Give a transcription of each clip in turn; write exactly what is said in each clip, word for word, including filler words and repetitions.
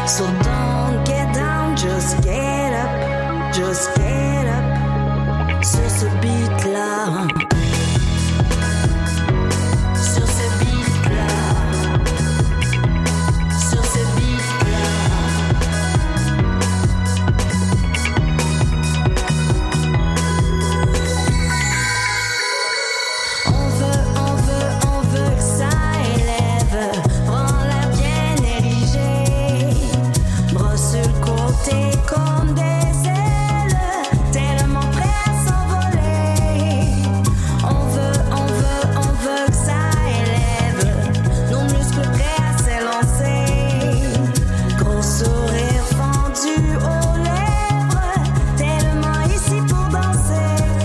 So don't get down, just get up, just get up. Sur ce beat-là. Sur ce beat-là. Sur ce beat-là. On veut, on veut, on veut que ça élève. Prends l'air bien érigé. Brosse sur le côté comme des ailes. Tellement prêt à s'envoler. On veut, on veut, on veut que ça élève. Nos muscles prêts à s'élancer. Gros sourire fendu aux lèvres. Tellement ici pour danser.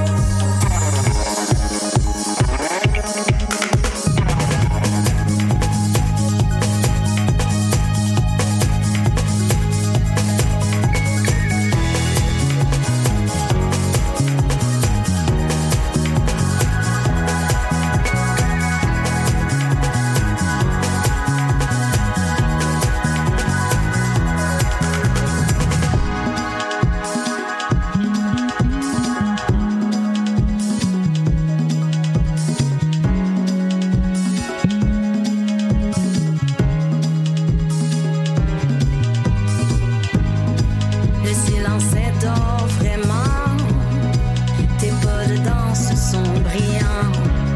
Le silence est d'or, vraiment. Tes pas de danse sont brillants.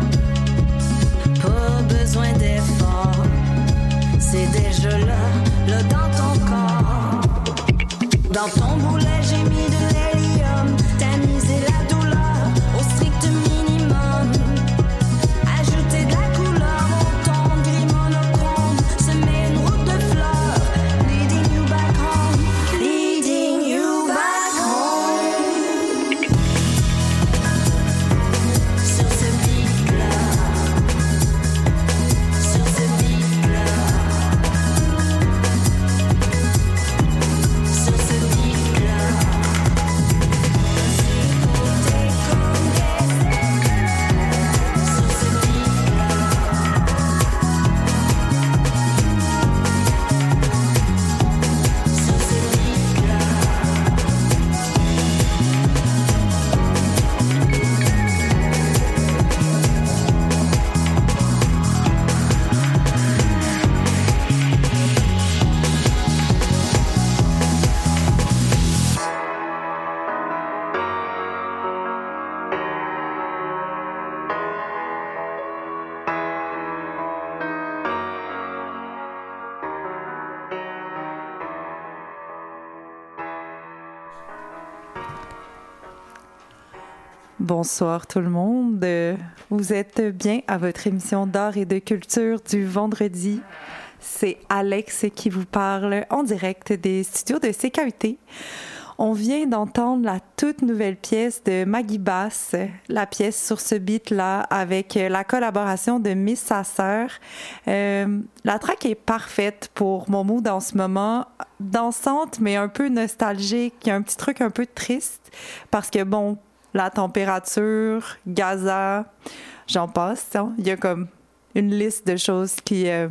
Pas besoin d'effort. C'est déjà là, là dans ton corps. Dans ton boulet, j'ai mis de l'hélium. Tamisé la douleur au strict minimum. Ajouter de la couleur au ton gris monochrome. Semer une route de fleurs. Leading you back home. Leading you back home. Sur ce beat-là. Sur ce beat-là. Sur ce beat-là. Côté comme des ailes. Sur ce beat-là. Sur ce beat-là. Bonsoir tout le monde. Euh, Vous êtes bien à votre émission d'art et de culture du vendredi. C'est Alex qui vous parle en direct des studios de C K U T. On vient d'entendre la toute nouvelle pièce de Maggie Bass, la pièce sur ce beat-là, avec la collaboration de Miss Sasser. Euh, la track est parfaite pour mon mood en ce moment, dansante mais un peu nostalgique, il y a un petit truc un peu triste, parce que bon, la température, Gaza, j'en passe, hein. Il y a comme une liste de choses qui... Euh,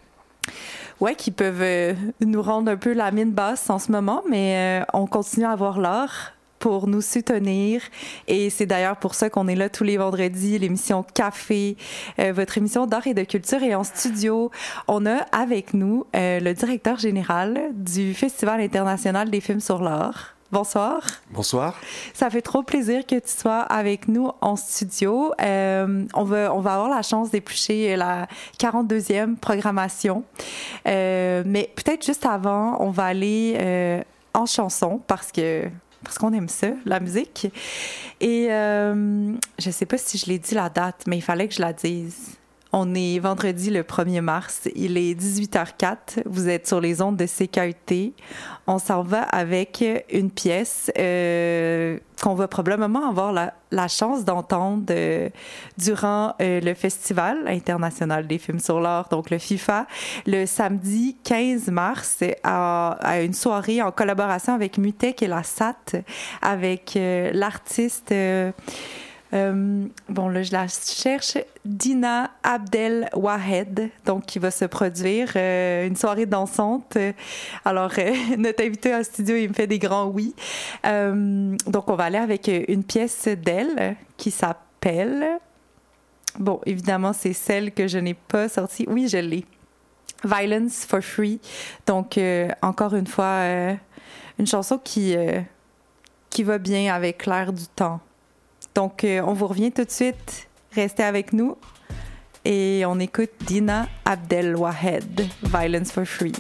ouais, qui peuvent euh, nous rendre un peu la mine basse en ce moment, mais euh, on continue à avoir l'art pour nous soutenir. Et c'est d'ailleurs pour ça qu'on est là tous les vendredis, l'émission Café, euh, votre émission d'art et de culture. Et en studio, on a avec nous euh, le directeur général du Festival international des films sur l'art. Bonsoir. Bonsoir. Ça fait trop plaisir que tu sois avec nous en studio. Euh, on va, on va avoir la chance d'éplucher la quarante-deuxième programmation. Euh, mais peut-être juste avant, on va aller euh, en chanson parce que parce qu'on aime ça, la musique. Et euh, je sais pas si je l'ai dit la date, mais il fallait que je la dise. On est vendredi le premier mars, il est dix-huit heures quatre, vous êtes sur les ondes de C K U T. On s'en va avec une pièce euh, qu'on va probablement avoir la, la chance d'entendre euh, durant euh, le Festival international des films sur l'art, donc le FIFA, le samedi quinze mars, à, à une soirée en collaboration avec Mutec et la S A T, avec euh, l'artiste... Euh, Euh, bon, là, je la cherche. Dina Abdel Wahed, donc qui va se produire euh, une soirée dansante. Alors, euh, notre invité en studio, il me fait des grands oui. Euh, donc, on va aller avec une pièce d'elle qui s'appelle... Bon, évidemment, c'est celle que je n'ai pas sortie. Oui, je l'ai. Violence for Free. Donc, euh, encore une fois, euh, une chanson qui, euh, qui va bien avec l'air du temps. Donc, euh, on vous revient tout de suite. Restez avec nous. Et on écoute Dina Abdel Wahed, Violence for Free.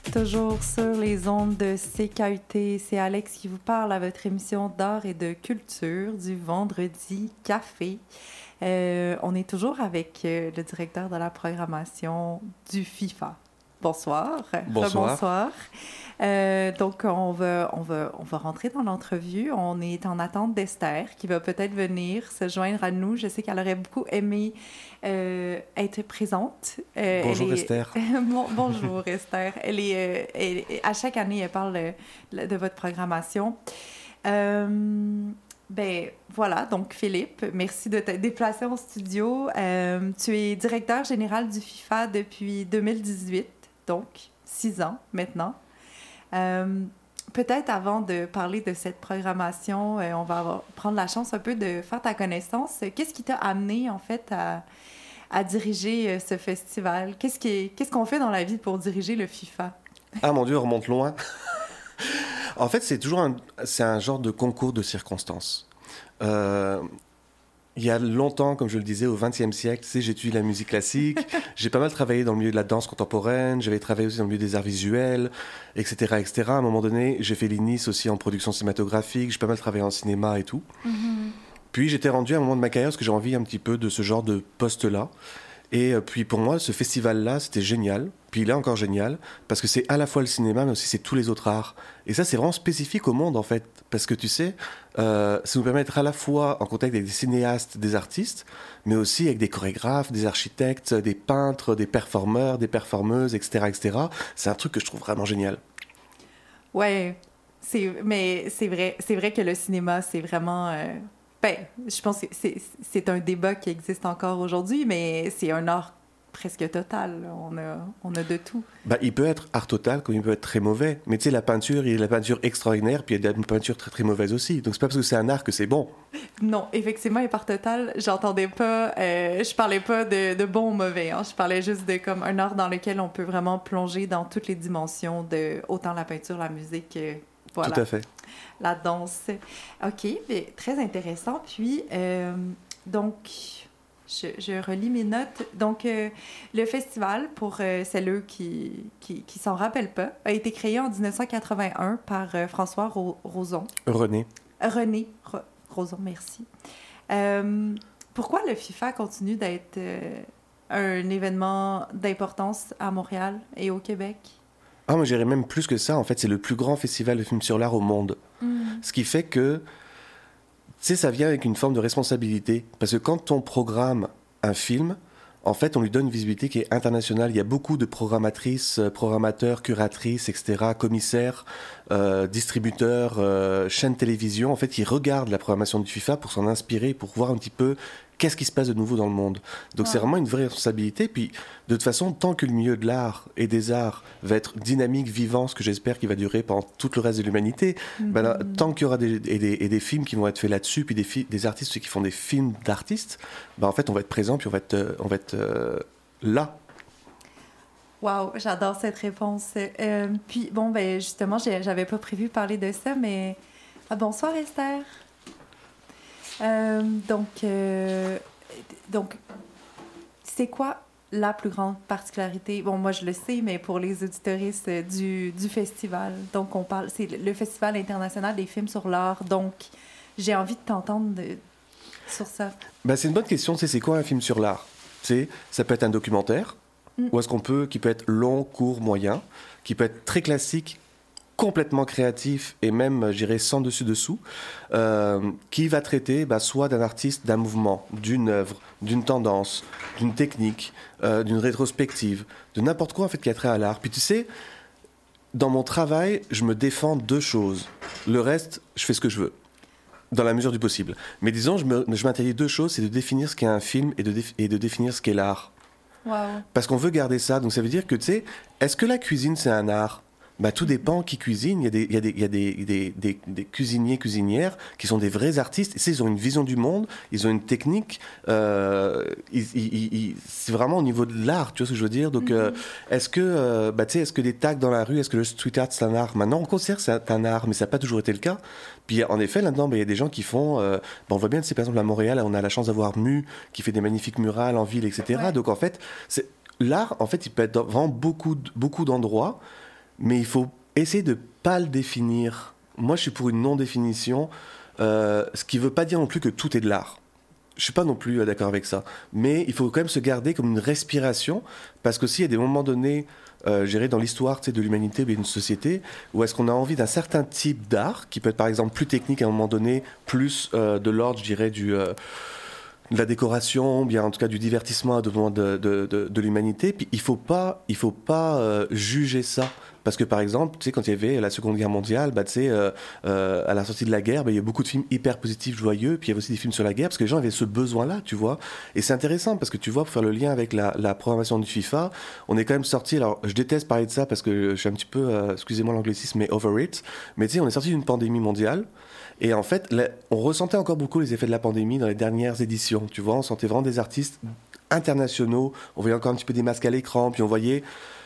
toujours sur les ondes de C K U T. C'est Alex qui vous parle à votre émission d'art et de culture du vendredi café. Euh, on est toujours avec euh, le directeur de la programmation du FIFA. Bonsoir. Bonsoir. Bonsoir. Euh, donc, on va, on, va, on va rentrer dans l'entrevue. On est en attente d'Esther, qui va peut-être venir se joindre à nous. Je sais qu'elle aurait beaucoup aimé euh, être présente. Euh, bonjour est... Esther. bon, bonjour Esther. Elle est, euh, elle, à chaque année, elle parle de, de votre programmation. Euh, ben voilà, donc Philippe, merci de te déplacer en studio. Euh, tu es directeur général du FIFA depuis deux mille dix-huit, donc six ans maintenant. Euh, peut-être avant de parler de cette programmation, euh, on va avoir, prendre la chance un peu de faire ta connaissance. Qu'est-ce qui t'a amené en fait à, à diriger euh, ce festival? Qu'est-ce, qui, qu'est-ce qu'on fait dans la vie pour diriger le FIFA? Ah mon Dieu, on remonte loin. En fait, c'est toujours un, c'est un genre de concours de circonstances. Euh, il y a longtemps, comme je le disais, au vingtième siècle, tu sais, j'ai étudié la musique classique, j'ai pas mal travaillé dans le milieu de la danse contemporaine, j'avais travaillé aussi dans le milieu des arts visuels, et cetera, et cetera. À un moment donné, j'ai fait l'I N I S aussi en production cinématographique, j'ai pas mal travaillé en cinéma et tout. Mm-hmm. Puis j'étais rendu à un moment de ma carrière parce que j'ai envie un petit peu de ce genre de poste-là. Et puis pour moi, ce festival-là, c'était génial. Puis il est encore génial, parce que c'est à la fois le cinéma, mais aussi c'est tous les autres arts. Et ça, c'est vraiment spécifique au monde, en fait. Parce que tu sais, euh, ça nous permet d'être à la fois en contact avec des cinéastes, des artistes, mais aussi avec des chorégraphes, des architectes, des peintres, des performeurs, des performeuses, et cetera, et cetera. C'est un truc que je trouve vraiment génial. Ouais, c'est, mais c'est vrai, c'est vrai que le cinéma, c'est vraiment... Euh... Ben, je pense que c'est, c'est un débat qui existe encore aujourd'hui, mais c'est un art presque total. On a, on a de tout. Bah, il peut être art total comme il peut être très mauvais. Mais tu sais, la peinture, il y a de la peinture extraordinaire, puis il y a de la peinture très très mauvaise aussi. Donc c'est pas parce que c'est un art que c'est bon. Non, effectivement, et par total, j'entendais pas, euh, je parlais pas de, de bon ou mauvais. Hein. Je parlais juste de comme un art dans lequel on peut vraiment plonger dans toutes les dimensions de autant la peinture, la musique. Euh, voilà. Tout à fait. La danse. OK, mais très intéressant. Puis, euh, donc, je, je relis mes notes. Donc, euh, le festival, pour euh, celles qui qui, qui s'en rappellent pas, a été créé en dix-neuf cent quatre-vingt-un par euh, François Ro- Roson. René. René Ro- Roson, merci. Euh, pourquoi le FIFA continue d'être euh, un événement d'importance à Montréal et au Québec? Ah, moi, j'irais même plus que ça. En fait, c'est le plus grand festival de films sur l'art au monde. Mm. Ce qui fait que, tu sais, ça vient avec une forme de responsabilité. Parce que quand on programme un film, en fait, on lui donne une visibilité qui est internationale. Il y a beaucoup de programmatrices, programmateurs, curatrices, et cetera, commissaires, euh, distributeurs, euh, chaînes télévision, en fait, qui regardent la programmation du FIFA pour s'en inspirer, pour voir un petit peu qu'est-ce qui se passe de nouveau dans le monde. Donc ouais. C'est vraiment une vraie responsabilité. Puis, de toute façon, tant que le milieu de l'art et des arts va être dynamique, vivant, ce que j'espère qu'il va durer pendant tout le reste de l'humanité, mm-hmm. ben là, tant qu'il y aura des, et des, et des films qui vont être faits là-dessus, puis des, fi- des artistes qui font des films d'artistes, ben en fait, on va être présent, puis on va être, euh, on va être euh, là. Wow, j'adore cette réponse. Euh, puis, bon, ben justement, j'ai, j'avais pas prévu parler de ça, mais... Ah, bonsoir, Esther. Euh, donc, euh, donc, c'est quoi la plus grande particularité? Bon, moi, je le sais, mais pour les auditeuristes du, du festival. Donc, on parle... C'est le Festival international des films sur l'art. Donc, j'ai envie de t'entendre de, sur ça. Ben, c'est une bonne question. Tu sais, c'est quoi un film sur l'art? Tu sais, ça peut être un documentaire, mm. ou est-ce qu'on peut... qui peut être long, court, moyen, qui peut être très classique, complètement créatif et même, je dirais, sans dessus-dessous, euh, qui va traiter bah, soit d'un artiste, d'un mouvement, d'une œuvre, d'une tendance, d'une technique, euh, d'une rétrospective, de n'importe quoi en fait qui a trait à l'art. Puis tu sais, dans mon travail, je me défends deux choses. Le reste, je fais ce que je veux, dans la mesure du possible. Mais disons, je, me, je m'interdis deux choses, c'est de définir ce qu'est un film et de, déf- et de définir ce qu'est l'art. Wow. Parce qu'on veut garder ça, donc ça veut dire que, tu sais, est-ce que la cuisine, c'est un art ? Bah, tout dépend qui cuisine. Il y a des, il y a des, il y a des, des, des, des cuisiniers, cuisinières qui sont des vrais artistes. Et ils ont une vision du monde, ils ont une technique. Euh, ils, ils, ils, c'est vraiment au niveau de l'art, tu vois ce que je veux dire. Donc, mm-hmm. euh, est-ce que, euh, bah, tu sais, est-ce que les tags dans la rue, est-ce que le street art c'est un art? Maintenant, on considère que c'est un art, mais ça n'a pas toujours été le cas. Puis, en effet, là-dedans, bah, il y a des gens qui font. Euh, bah, on voit bien, tu sais, par exemple, à Montréal, on a la chance d'avoir Mu qui fait des magnifiques murales en ville, et cetera. Ouais. Donc, en fait, c'est, l'art, en fait, il peut être dans vraiment beaucoup, beaucoup d'endroits. mais il faut essayer de pas le définir. Moi, je suis pour une non-définition, euh, ce qui veut pas dire non plus que tout est de l'art. Je suis pas non plus euh, d'accord avec ça, mais il faut quand même se garder comme une respiration, parce que s'il y a des moments donnés, euh, je dirais dans l'histoire, tu sais, de l'humanité ou d'une société, où est-ce qu'on a envie d'un certain type d'art, qui peut être par exemple plus technique à un moment donné, plus euh, de l'ordre, je dirais, du... Euh, de la décoration, bien en tout cas du divertissement de, de, de, de, de l'humanité. Puis il faut pas, il faut pas euh, juger ça. Parce que par exemple, tu sais, quand il y avait la Seconde Guerre mondiale, bah, tu sais, euh, euh, à la sortie de la guerre, bah, il y a beaucoup de films hyper positifs, joyeux, puis il y avait aussi des films sur la guerre, parce que les gens avaient ce besoin-là, tu vois. Et c'est intéressant, parce que tu vois, pour faire le lien avec la, la programmation du FIFA, on est quand même sorti, alors je déteste parler de ça, parce que je suis un petit peu, euh, excusez-moi l'anglicisme, mais over it, mais tu sais, on est sorti d'une pandémie mondiale, et en fait, là, on ressentait encore beaucoup les effets de la pandémie dans les dernières éditions, tu vois, on sentait vraiment des artistes internationaux, on voyait encore un petit peu des masques à l'écran, puis on voyait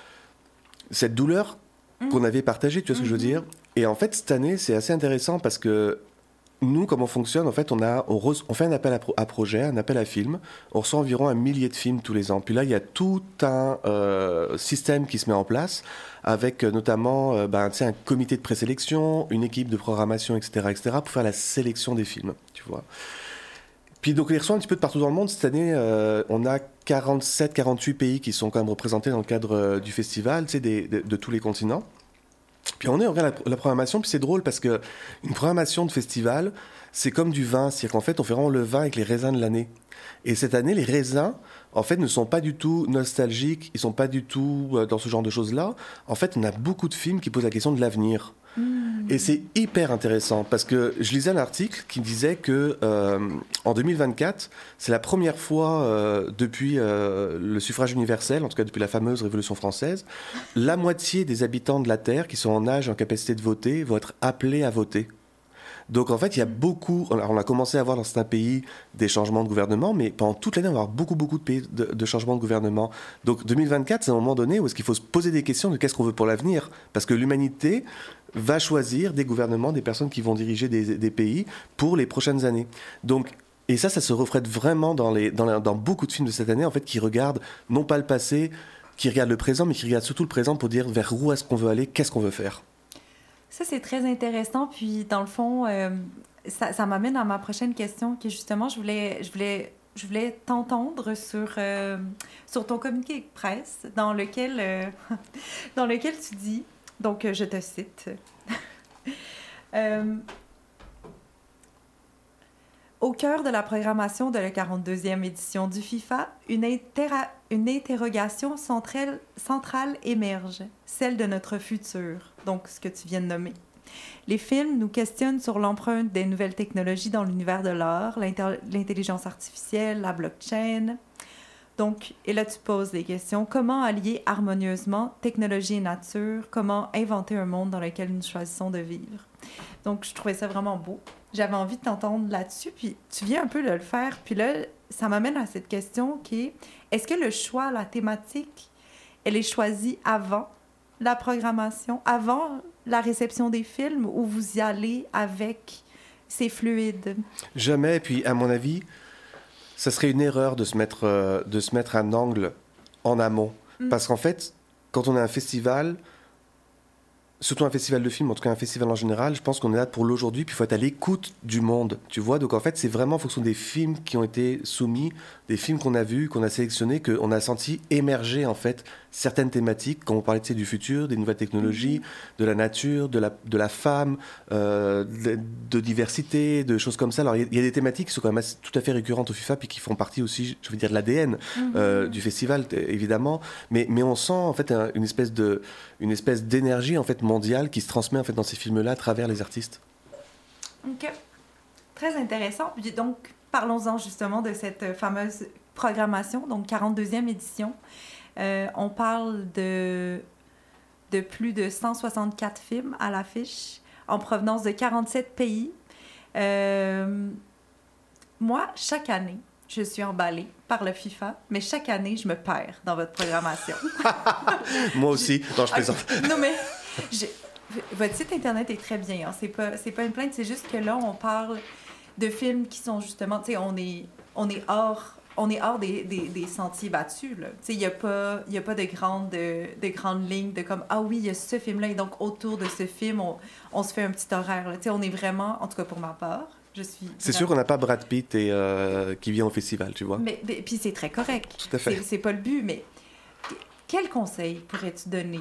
cette douleur qu'on avait partagée, tu vois ce que je veux dire. Et en fait, cette année, c'est assez intéressant parce que nous, comment on fonctionne, en fait, on, a, on, re, on fait un appel à, pro, à projet, un appel à film, on reçoit environ un millier de films tous les ans. Puis là, il y a tout un euh, système qui se met en place, avec euh, notamment euh, ben, tu sais, un comité de présélection, une équipe de programmation, et cetera, et cetera, pour faire la sélection des films, tu vois. Puis donc, on les reçoit un petit peu de partout dans le monde. Cette année, euh, on a quarante-sept, quarante-huit pays qui sont quand même représentés dans le cadre euh, du festival, tu sais, des, de, de tous les continents. Puis on est, on regarde la, la programmation, puis c'est drôle parce que une programmation de festival, c'est comme du vin, c'est-à-dire qu'en fait, on fait vraiment le vin avec les raisins de l'année. Et cette année, les raisins, en fait, ne sont pas du tout nostalgiques, ils sont pas du tout euh, dans ce genre de choses-là. En fait, on a beaucoup de films qui posent la question de l'avenir. Mmh. Et c'est hyper intéressant parce que je lisais un article qui disait que euh, en deux mille vingt-quatre, c'est la première fois euh, depuis euh, le suffrage universel, en tout cas depuis la fameuse Révolution française, la moitié des habitants de la Terre qui sont en âge et en capacité de voter vont être appelés à voter. Donc en fait, il y a beaucoup... Alors, on a commencé à voir dans certains pays des changements de gouvernement, mais pendant toute l'année, on va avoir beaucoup, beaucoup de, pays de, de changements de gouvernement. Donc deux mille vingt-quatre, c'est un moment donné où est-ce qu'il faut se poser des questions de qu'est-ce qu'on veut pour l'avenir. Parce que l'humanité va choisir des gouvernements, des personnes qui vont diriger des, des pays pour les prochaines années. Donc, et ça, ça se reflète vraiment dans, les, dans, les, dans beaucoup de films de cette année, en fait, qui regardent non pas le passé, qui regardent le présent, mais qui regardent surtout le présent pour dire vers où est-ce qu'on veut aller, qu'est-ce qu'on veut faire. Ça, c'est très intéressant. Puis, dans le fond, euh, ça, ça m'amène à ma prochaine question, qui justement, je voulais, je voulais, je voulais t'entendre sur, euh, sur ton communiqué de presse, dans lequel, euh, dans lequel tu dis, donc je te cite, euh, au cœur de la programmation de la quarante-deuxième édition du FIFA, une, intera- une interrogation centrale, centrale émerge, celle de notre futur, donc ce que tu viens de nommer. Les films nous questionnent sur l'empreinte des nouvelles technologies dans l'univers de l'art, l'inter- l'intelligence artificielle, la blockchain. Donc, et là, tu poses des questions. Comment allier harmonieusement technologie et nature? Comment inventer un monde dans lequel nous choisissons de vivre? Donc, je trouvais ça vraiment beau. J'avais envie de t'entendre là-dessus, puis tu viens un peu de le faire. Puis là, ça m'amène à cette question qui est, est-ce que le choix, la thématique, elle est choisie avant la programmation, avant la réception des films, ou vous y allez avec ces fluides? Jamais, puis à mon avis, ça serait une erreur de se mettre, euh, de se mettre un angle en amont. Mm. Parce qu'en fait, quand on a un festival... surtout un festival de films, en tout cas un festival en général, je pense qu'on est là pour l'aujourd'hui, puis il faut être à l'écoute du monde, tu vois. Donc en fait, c'est vraiment en fonction des films qui ont été soumis, des films qu'on a vus, qu'on a sélectionnés, qu'on a senti émerger en fait certaines thématiques, quand on parlait, tu sais, du futur, des nouvelles technologies, mmh. de la nature, de la, de la femme, euh, de, de diversité, de choses comme ça. Alors il y, y a des thématiques qui sont quand même assez, tout à fait récurrentes au FIFA, puis qui font partie aussi, je veux dire, de l'A D N mmh. euh, du festival, évidemment. Mais, mais on sent en fait un, une espèce de, une espèce d'énergie en fait mondiale qui se transmet en fait dans ces films-là à travers les artistes. Ok, très intéressant. Donc parlons-en justement de cette fameuse programmation, donc quarante-deuxième édition. Euh, on parle de, de plus de cent soixante-quatre films à l'affiche, en provenance de quarante-sept pays. Euh, moi, chaque année, je suis emballée par le FIFA, mais chaque année, je me perds dans votre programmation. Moi aussi. Non, je plaisante. Okay. Non, mais je, votre site Internet est très bien. Hein. C'est pas, c'est pas une plainte, c'est juste que là, on parle de films qui sont justement... Tu sais, on est, on est hors... on est hors des, des, des sentiers battus, là. Tu sais, il n'y a pas, il y a pas de grandes de, de grandes lignes de comme, ah oui, il y a ce film-là, et donc autour de ce film, on, on se fait un petit horaire, là. Tu sais, on est vraiment, en tout cas pour ma part, je suis... C'est sûr qu'on n'a pas Brad Pitt et, euh, qui vient au festival, tu vois. Mais, mais puis c'est très correct. Tout à fait. C'est, c'est pas le but, mais quel conseil pourrais-tu donner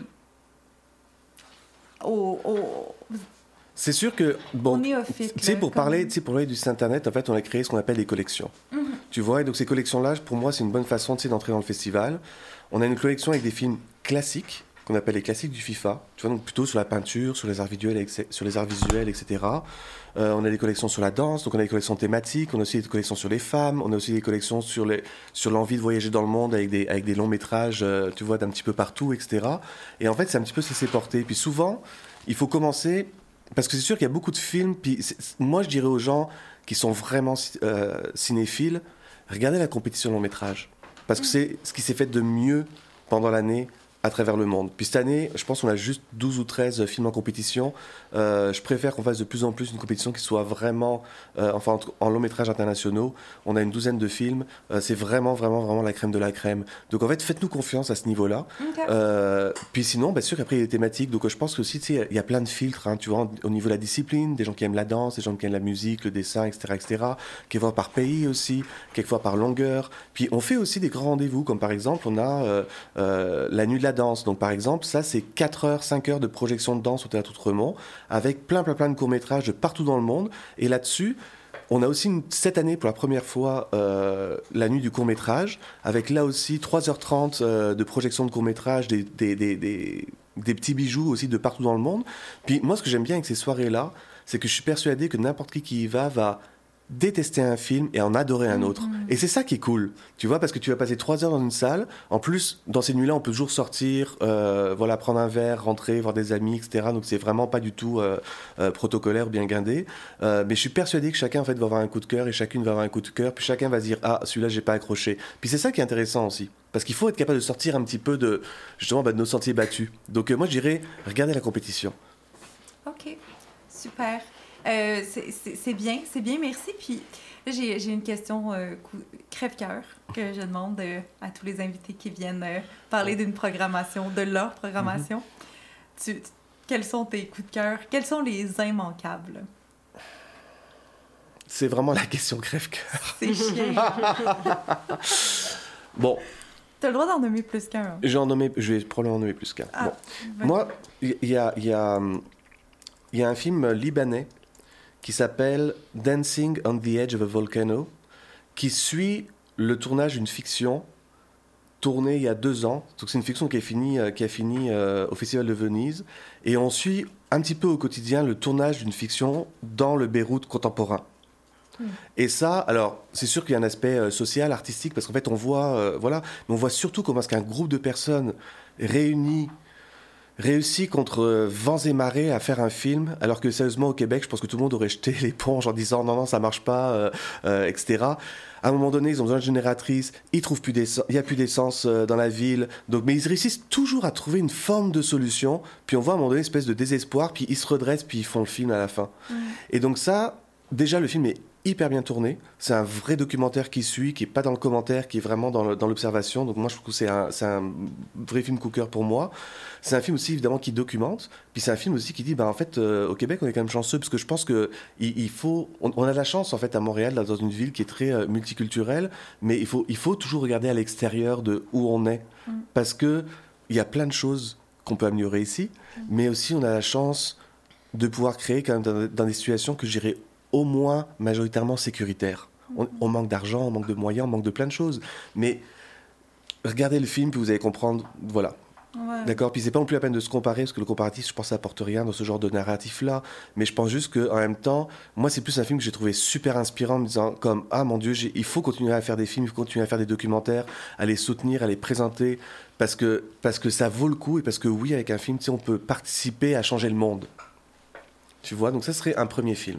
aux... aux... C'est sûr que, bon, Au néophyte, tu sais, là, pour, comme- parler, tu sais, pour parler du site internet, en fait, on a créé ce qu'on appelle des collections. Mhm. Tu vois, et donc ces collections-là, pour moi, c'est une bonne façon, tu sais, d'entrer dans le festival. On a une collection avec des films classiques, qu'on appelle les classiques du FIFA, tu vois, donc plutôt sur la peinture, sur les arts visuels, et cetera sur les arts visuels, et cetera. Euh, on a des collections sur la danse, donc on a des collections thématiques, on a aussi des collections sur les femmes, on a aussi des collections sur, les, sur l'envie de voyager dans le monde avec des, avec des longs métrages, euh, tu vois, d'un petit peu partout, et cetera. Et en fait, c'est un petit peu ce qui s'est porté. Puis souvent, il faut commencer, parce que c'est sûr qu'il y a beaucoup de films, puis c'est- c'est- moi je dirais aux gens qui sont vraiment euh, cinéphiles, regardez la compétition long métrage, parce que c'est ce qui s'est fait de mieux pendant l'année à travers le monde. Puis cette année, je pense qu'on a juste douze ou treize films en compétition. Euh, je préfère qu'on fasse de plus en plus une compétition qui soit vraiment, euh, enfin en, en long métrage internationaux. On a une douzaine de films. Euh, c'est vraiment, vraiment, vraiment la crème de la crème. Donc en fait, faites-nous confiance à ce niveau-là. Ok. Euh, puis sinon, bien sûr qu'après il y a des thématiques. Donc je pense que aussi, tu sais, il y a plein de filtres, hein, tu vois, au niveau de la discipline, des gens qui aiment la danse, des gens qui aiment la musique, le dessin, et cetera, et cetera. Quelquefois par pays aussi, quelquefois par longueur. Puis on fait aussi des grands rendez-vous, comme par exemple, on a euh, euh, la nuit de la danse. Donc par exemple, ça c'est quatre heures, cinq heures de projection de danse au Théâtre Outremont, avec plein, plein, plein de courts-métrages de partout dans le monde. Et là-dessus, on a aussi une- cette année, pour la première fois, euh, la nuit du court-métrage, avec là aussi trois heures trente euh, de projection de court-métrage, des, des, des, des, des petits bijoux aussi de partout dans le monde. Puis moi, ce que j'aime bien avec ces soirées-là, c'est que je suis persuadé que n'importe qui qui y va va détester un film et en adorer un autre. Et c'est ça qui est cool, tu vois, parce que tu vas passer trois heures dans une salle. En plus, dans ces nuits-là, on peut toujours sortir, euh, voilà, prendre un verre, rentrer, voir des amis, et cetera. Donc c'est vraiment pas du tout euh, euh, protocolaire, bien guindé. Euh, mais je suis persuadé que chacun en fait va avoir un coup de cœur et chacune va avoir un coup de cœur. Puis chacun va se dire ah celui-là j'ai pas accroché. Puis c'est ça qui est intéressant aussi, parce qu'il faut être capable de sortir un petit peu de justement bah, de nos sentiers battus. Donc euh, moi je dirais regardez la compétition. OK. Super. Euh, c'est- c'est c'est bien, c'est bien, merci. Puis là, j'ai j'ai une question euh, cou- crève-cœur que je demande euh, à tous les invités qui viennent euh, parler d'une programmation, de leur programmation. Tu- tu- quels sont tes coups de cœur? Quels sont les immanquables? C'est vraiment la question crève-cœur. C'est chiant. Bon, T'as le droit d'en nommer plus qu'un. hein. je vais, en nommer, je vais probablement en nommer plus qu'un. Ah, Bon. vas-y. Moi, il y, a- il y, a, hum, il y a un film libanais qui s'appelle Dancing on the Edge of a Volcano, qui suit le tournage d'une fiction tournée il y a deux ans. Donc c'est une fiction qui, est finie, euh, qui a fini euh, au Festival de Venise. Et on suit un petit peu au quotidien le tournage d'une fiction dans le Beyrouth contemporain. Mm. Et ça, alors, c'est sûr qu'il y a un aspect euh, social, artistique, parce qu'en fait, on voit, euh, voilà, mais on voit surtout comment est-ce qu'un groupe de personnes réunies réussit contre euh, vents et marées à faire un film, alors que sérieusement au Québec, je pense que tout le monde aurait jeté l'éponge en disant non, non, ça marche pas, euh, euh, et cetera. À un moment donné, ils ont besoin de génératrices, ils trouvent plus d'essence, il y a plus d'essence euh, dans la ville, donc mais ils réussissent toujours à trouver une forme de solution. Puis on voit à un moment donné une espèce de désespoir, puis ils se redressent, puis ils font le film à la fin. Mm. Et donc ça, déjà le film est hyper bien tourné. C'est un vrai documentaire qui suit, qui est pas dans le commentaire, qui est vraiment dans, le- dans l'observation. Donc moi, je trouve que c'est un, c'est un vrai film coup de cœur pour moi. C'est un film aussi évidemment qui documente. Puis c'est un film aussi qui dit, bah en fait, euh, au Québec, on est quand même chanceux parce que je pense que il, il faut, on, on a de la chance en fait à Montréal, là, dans une ville qui est très euh, multiculturelle, mais il faut, il faut toujours regarder à l'extérieur de où on est, Mm. parce que il y a plein de choses qu'on peut améliorer ici, mais aussi on a la chance de pouvoir créer quand même dans, dans des situations que j'irais au moins majoritairement sécuritaires. On, on manque d'argent, on manque de moyens, on manque de plein de choses. Mais regardez le film, puis vous allez comprendre. Voilà. Ouais. D'accord. Puis c'est pas non plus la peine de se comparer, parce que le comparatif, je pense, ça apporte rien dans ce genre de narratif-là. Mais je pense juste qu'en même temps, moi, c'est plus un film que j'ai trouvé super inspirant, en me disant comme ah mon Dieu, j'ai- il faut continuer à faire des films, il faut continuer à faire des documentaires, à les soutenir, à les présenter, parce que parce que ça vaut le coup et parce que oui, avec un film, tu sais, on peut participer à changer le monde. Tu vois. Donc ça serait un premier film.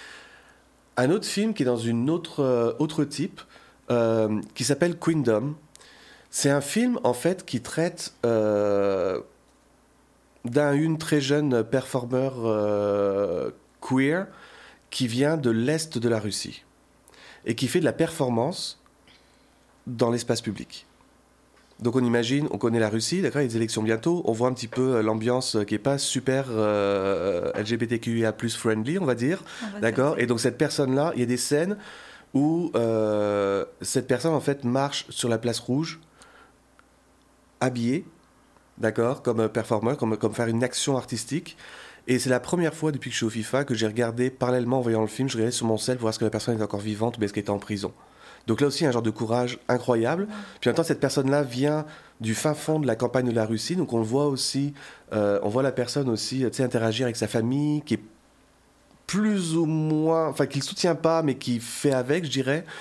Un autre film qui est dans une autre, euh, autre type, euh, qui s'appelle Queendom. C'est un film, en fait, qui traite euh, d'un une très jeune performeur euh, queer qui vient de l'Est de la Russie et qui fait de la performance dans l'espace public. Donc on imagine, on connaît la Russie, d'accord, il y a des élections bientôt, on voit un petit peu l'ambiance qui n'est pas super euh, L G B T Q I A plus friendly, on va dire, On va d'accord. dire. Et donc cette personne-là, il y a des scènes où euh, cette personne en fait marche sur la place rouge, habillée, d'accord, comme performeur, comme, comme faire une action artistique. Et c'est la première fois depuis que je suis au FIFA que j'ai regardé, parallèlement en voyant le film, je regardais sur mon sel pour voir est-ce que la personne est encore vivante ou est-ce qu'elle était en prison. Donc là aussi, un genre de courage incroyable. Puis en même temps, cette personne-là vient du fin fond de la campagne de la Russie. Donc on le voit aussi, euh, on voit la personne aussi, tu sais, interagir avec sa famille, qui est plus ou moins, enfin, qui ne soutient pas, mais qui fait avec, je dirais. Mm-hmm.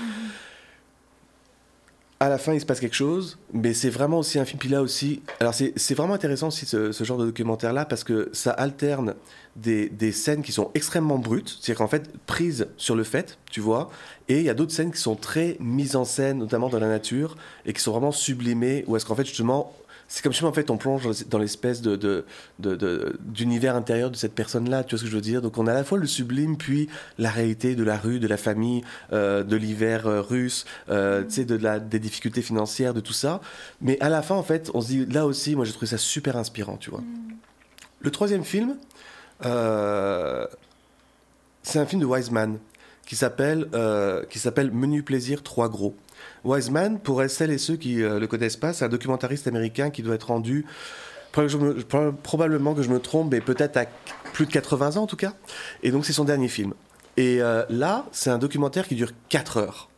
À la fin, il se passe quelque chose, mais c'est vraiment aussi un film. Puis là aussi, alors c'est, c'est vraiment intéressant aussi ce, ce genre de documentaire-là parce que ça alterne des, des scènes qui sont extrêmement brutes, c'est-à-dire qu'en fait, prises sur le fait, tu vois, et il y a d'autres scènes qui sont très mises en scène, notamment dans la nature, et qui sont vraiment sublimées, où est-ce qu'en fait, justement, c'est comme si en fait on plonge dans l'espèce de, de, de, de, d'univers intérieur de cette personne-là, tu vois ce que je veux dire. Donc on a à la fois le sublime, puis la réalité de la rue, de la famille, euh, de l'hiver euh, russe, euh, tu sais, de la, des difficultés financières, de tout ça. Mais à la fin, en fait, on se dit, là aussi, moi j'ai trouvé ça super inspirant, tu vois. Mm. Le troisième film, euh, c'est un film de Wiseman qui s'appelle, euh, qui s'appelle Menu plaisir, trois gros. Wiseman, pour celles et ceux qui ne euh, le connaissent pas, c'est un documentariste américain qui doit être rendu, probablement que je me trompe, mais peut-être à plus de quatre-vingts ans en tout cas. Et donc c'est son dernier film. Et euh, là, c'est un documentaire qui dure quatre heures.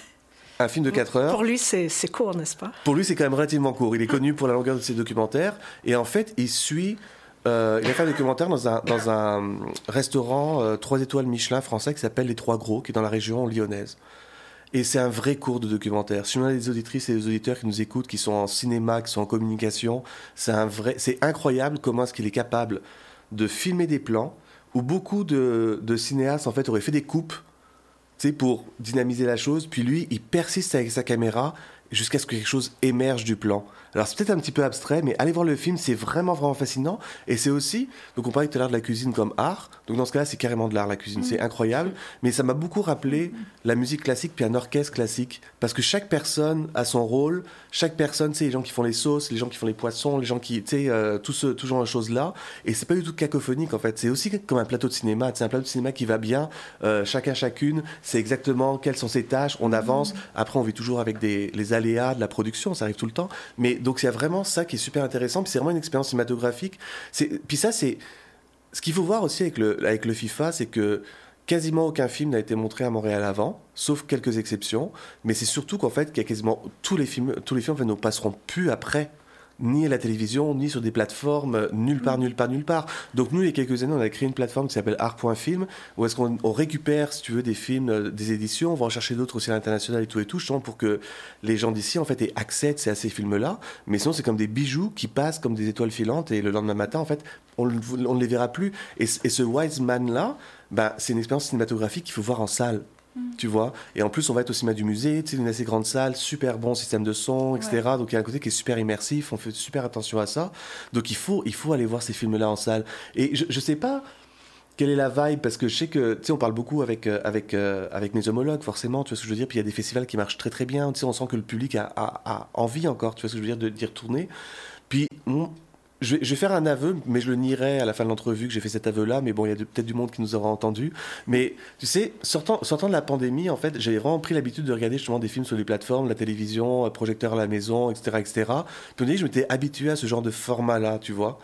Un film de quatre heures. Pour lui, c'est, c'est court, n'est-ce pas? Pour lui, c'est quand même relativement court. Il est connu pour la longueur de ses documentaires. Et en fait, il suit... Euh, il a fait un documentaire dans un, dans un restaurant euh, trois étoiles Michelin français qui s'appelle Les Trois Gros, qui est dans la région lyonnaise. Et c'est un vrai cours de documentaire. Si on a des auditrices et des auditeurs qui nous écoutent, qui sont en cinéma, qui sont en communication, c'est, un vrai, c'est incroyable comment est-ce qu'il est capable de filmer des plans où beaucoup de, de cinéastes en fait, auraient fait des coupes, tu sais, pour dynamiser la chose. Puis lui, il persiste avec sa caméra jusqu'à ce que quelque chose émerge du plan. Alors c'est peut-être un petit peu abstrait, mais allez voir le film, c'est vraiment, vraiment fascinant. Et c'est aussi, donc on parlait tout à l'heure de la cuisine comme art, donc dans ce cas-là, c'est carrément de l'art, la cuisine, mmh. c'est incroyable. Mais ça m'a beaucoup rappelé mmh. la musique classique, puis un orchestre classique, parce que chaque personne a son rôle, chaque personne, tu sais, les gens qui font les sauces, les gens qui font les poissons, les gens qui, tu sais, euh, tout ce tout genre de choses-là. Et c'est pas du tout cacophonique, en fait. C'est aussi comme un plateau de cinéma, c'est un plateau de cinéma qui va bien, euh, chacun, chacune, c'est exactement quelles sont ses tâches, on avance. Mmh. Après, on vit toujours avec des, les aléas de la production, ça arrive tout le temps. Mais donc il y a vraiment ça qui est super intéressant, puis c'est vraiment une expérience cinématographique. C'est, puis ça, c'est ce qu'il faut voir aussi avec le, avec le FIFA, c'est que quasiment aucun film n'a été montré à Montréal avant, sauf quelques exceptions. Mais c'est surtout qu'en fait, qu'il y a quasiment tous les films, tous les films en fait, ne passeront plus après, ni à la télévision, ni sur des plateformes, nulle part, nulle part, nulle part. Donc nous, il y a quelques années, on a créé une plateforme qui s'appelle art point film, où est-ce qu'on on récupère, si tu veux, des films, euh, des éditions, on va en chercher d'autres aussi à l'international et tout et tout, justement pour que les gens d'ici, en fait, aient accès à ces films-là. Mais sinon, c'est comme des bijoux qui passent comme des étoiles filantes, et le lendemain matin, en fait, on, on ne les verra plus. Et, et ce Wiseman-là, ben, c'est une expérience cinématographique qu'il faut voir en salle. Mmh. Tu vois, et en plus on va être au cinéma du musée, tu sais, une assez grande salle, super bon système de son, et cetera. Ouais. Donc il y a un côté qui est super immersif, on fait super attention à ça. Donc il faut, il faut aller voir ces films-là en salle. Et je, je sais pas quelle est la vibe, parce que je sais que, tu sais, on parle beaucoup avec, euh, avec, euh, avec mes homologues, forcément, tu vois ce que je veux dire. Puis il y a des festivals qui marchent très très bien, tu sais, on sent que le public a, a, a envie encore, tu vois ce que je veux dire, de, d'y retourner. Puis on, Je vais, je vais faire un aveu, mais je le nierai à la fin de l'entrevue que j'ai fait cet aveu-là. Mais bon, il y a de, peut-être du monde qui nous aura entendu. Mais tu sais, sortant, sortant de la pandémie, en fait, j'avais vraiment pris l'habitude de regarder justement des films sur les plateformes, la télévision, projecteur à la maison, et cetera, et cetera. Puis on dit, je m'étais habitué à ce genre de format-là, tu vois.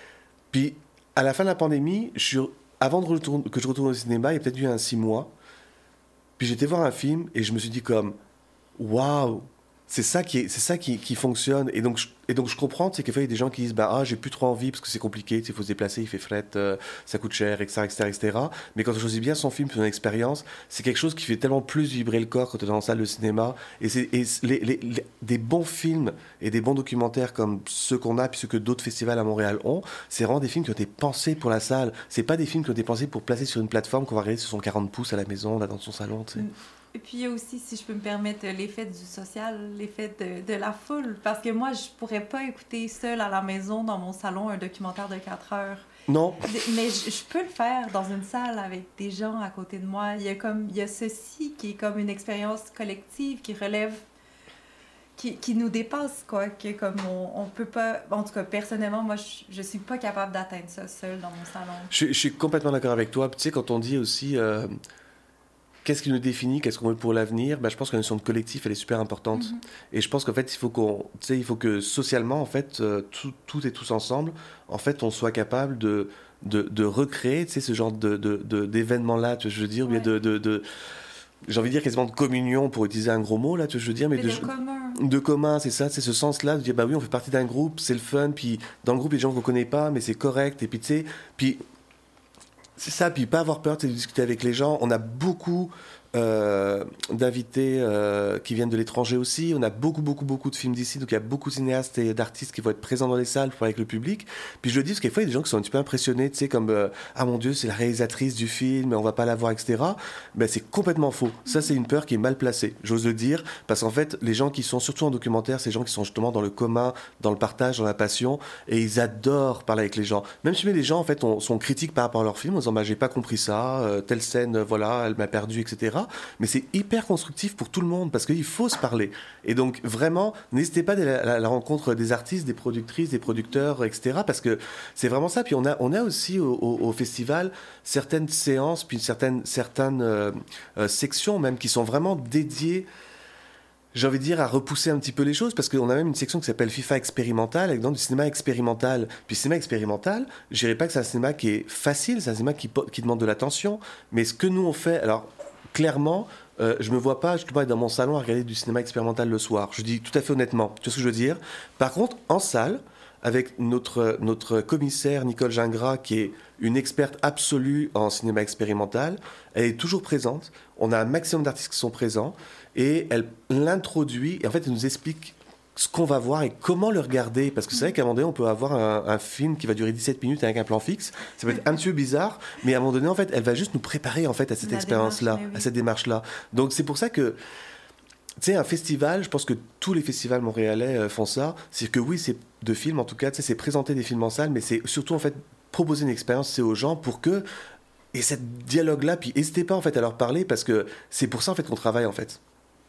Puis à la fin de la pandémie, je suis, avant de retourne, que je retourne au cinéma, il y a peut-être eu un six mois. Puis j'étais voir un film et je me suis dit comme, waouh, c'est ça qui, est, c'est ça qui, qui fonctionne. Et donc, je, et donc, je comprends, tu sais, qu'il y a des gens qui disent, bah, ah, j'ai plus trop envie parce que c'est compliqué, il faut se déplacer, il fait fret, euh, ça coûte cher, et cetera, et cetera, et cetera. Mais quand on choisit bien son film, son expérience, c'est quelque chose qui fait tellement plus vibrer le corps quand tu es dans la salle de cinéma. Et, c'est, et les, les, les, des bons films et des bons documentaires comme ceux qu'on a, puis ceux que d'autres festivals à Montréal ont, c'est vraiment des films qui ont été pensés pour la salle. C'est pas des films qui ont été pensés pour placer sur une plateforme qu'on va regarder sur son quarante pouces à la maison, là, dans son salon, tu sais. Mm. Et puis il y a aussi, si je peux me permettre, l'effet du social, l'effet de, de la foule. Parce que moi, je pourrais pas écouter seule à la maison, dans mon salon, un documentaire de quatre heures. Non. Mais je, je peux le faire dans une salle avec des gens à côté de moi. Il y a comme, il y a ceci qui est comme une expérience collective qui relève qui, qui nous dépasse, quoi, que comme on, on peut pas... En tout cas, personnellement, moi, je, je suis pas capable d'atteindre ça seule dans mon salon. Je, je suis complètement d'accord avec toi. Tu sais, quand on dit aussi euh, qu'est-ce qui nous définit, qu'est-ce qu'on veut pour l'avenir, ben, je pense que la notion de collectif, elle est super importante. Mm-hmm. Et je pense qu'en fait, il faut qu'on, tu sais, il faut que socialement, en fait, euh, tout, tout et tous ensemble, en fait, on soit capable de, de, de recréer, tu sais, ce genre de, de, de, d'événements-là, tu vois, je veux dire, ouais. de, de, de j'ai envie de dire quasiment de communion, pour utiliser un gros mot, là, tu vois, je veux dire, mais, mais de, de commun. De commun, c'est ça, c'est ce sens-là, de dire, bah oui, on fait partie d'un groupe, c'est le fun, puis dans le groupe, il y a des gens qu'on connaît pas, mais c'est correct, et puis tu sais, puis c'est ça, puis pas avoir peur de discuter avec les gens. On a beaucoup euh, d'invités euh, qui viennent de l'étranger aussi. On a beaucoup, beaucoup, beaucoup de films d'ici. Donc il y a beaucoup de cinéastes et d'artistes qui vont être présents dans les salles pour parler avec le public. Puis je le dis parce qu'il fois, il y a des gens qui sont un petit peu impressionnés, tu sais, comme euh, ah mon Dieu, c'est la réalisatrice du film, on va pas la voir, et cetera. Ben c'est complètement faux. Ça, c'est une peur qui est mal placée, j'ose le dire, parce qu'en fait, les gens qui sont surtout en documentaire, c'est les gens qui sont justement dans le commun, dans le partage, dans la passion, et ils adorent parler avec les gens. Même si les gens en fait on, sont critiques par rapport à leur film, en disant bah j'ai pas compris ça, euh, telle scène, euh, voilà, elle m'a perdu, et cetera. Mais c'est hyper constructif pour tout le monde parce qu'il faut se parler. Et donc vraiment, n'hésitez pas à la, la, la rencontre des artistes, des productrices, des producteurs, et cetera. Parce que c'est vraiment ça. Puis on a, on a aussi au, au, au festival certaines séances, puis certaines, certaines euh, euh, sections même qui sont vraiment dédiées, j'ai envie de dire, à repousser un petit peu les choses, parce qu'on a même une section qui s'appelle FIFA expérimental, avec donc du cinéma expérimental. Puis cinéma expérimental, je dirais pas que c'est un cinéma qui est facile, c'est un cinéma qui, qui demande de l'attention, mais ce que nous on fait, alors clairement, euh, je me vois pas, je ne peux pas être dans mon salon à regarder du cinéma expérimental le soir. Je dis tout à fait honnêtement, tu vois ce que je veux dire. Par contre, en salle, avec notre, notre commissaire Nicole Gingras, qui est une experte absolue en cinéma expérimental, elle est toujours présente. On a un maximum d'artistes qui sont présents et elle l'introduit et en fait elle nous explique ce qu'on va voir et comment le regarder, parce que c'est vrai qu'à un moment donné on peut avoir un, un film qui va durer dix-sept minutes avec un plan fixe, ça peut être un petit peu bizarre, mais à un moment donné en fait elle va juste nous préparer en fait à cette La expérience-là, démarche, oui. à cette démarche-là. Donc c'est pour ça que tu sais, un festival, je pense que tous les festivals montréalais font ça, c'est que oui, c'est de films en tout cas, tu sais, c'est présenter des films en salle, mais c'est surtout en fait proposer une expérience c'est aux gens pour que, et cette dialogue-là, puis n'hésitez pas en fait à leur parler, parce que c'est pour ça en fait qu'on travaille en fait.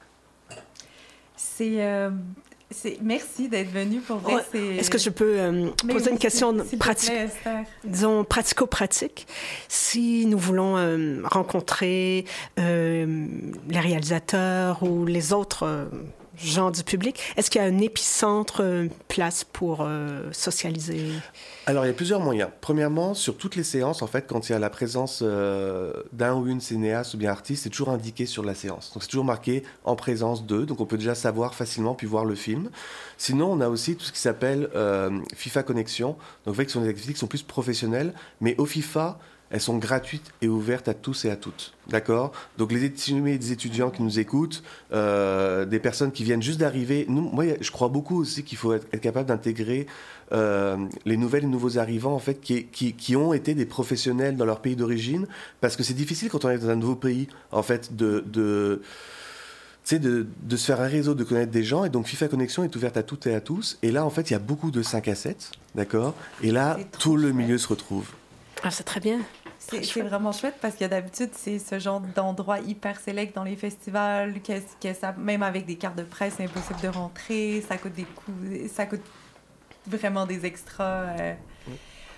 C'est... Euh... C'est... Merci d'être venu pour vrai. Ouais. C'est... Est-ce que je peux euh, poser oui, une question pratique, plaît, disons pratico-pratique? Si nous voulons euh, rencontrer euh, les réalisateurs ou les autres euh, gens du public, est-ce qu'il y a un épicentre, une place pour euh, socialiser? Alors, il y a plusieurs moyens. Premièrement, sur toutes les séances, en fait, quand il y a la présence euh, d'un ou une cinéaste ou bien artiste, c'est toujours indiqué sur la séance. Donc, c'est toujours marqué en présence d'eux. Donc, on peut déjà savoir facilement puis voir le film. Sinon, on a aussi tout ce qui s'appelle euh, FIFA Connexion. Donc, en fait, ce sont des activités qui sont plus professionnelles. Mais au FIFA, elles sont gratuites et ouvertes à tous et à toutes. D'accord ? Donc, les étudiants et des étudiants qui nous écoutent, euh, des personnes qui viennent juste d'arriver. Nous, moi, je crois beaucoup aussi qu'il faut être, être capable d'intégrer euh, les nouvelles et nouveaux arrivants, en fait, qui, qui, qui ont été des professionnels dans leur pays d'origine. Parce que c'est difficile quand on est dans un nouveau pays, en fait, de... de tu sais, de, de se faire un réseau, de connaître des gens. Et donc, FIFA Connexion est ouverte à toutes et à tous. Et là, en fait, il y a beaucoup de cinq à sept. D'accord ? Et là, tout le milieu se retrouve. Ah, c'est très bien. C'est, c'est vraiment chouette parce que d'habitude, c'est ce genre d'endroit hyper sélect dans les festivals, que, que ça, même avec des cartes de presse, c'est impossible de rentrer, ça coûte des coûts, ça coûte vraiment des extras. Euh. Oui.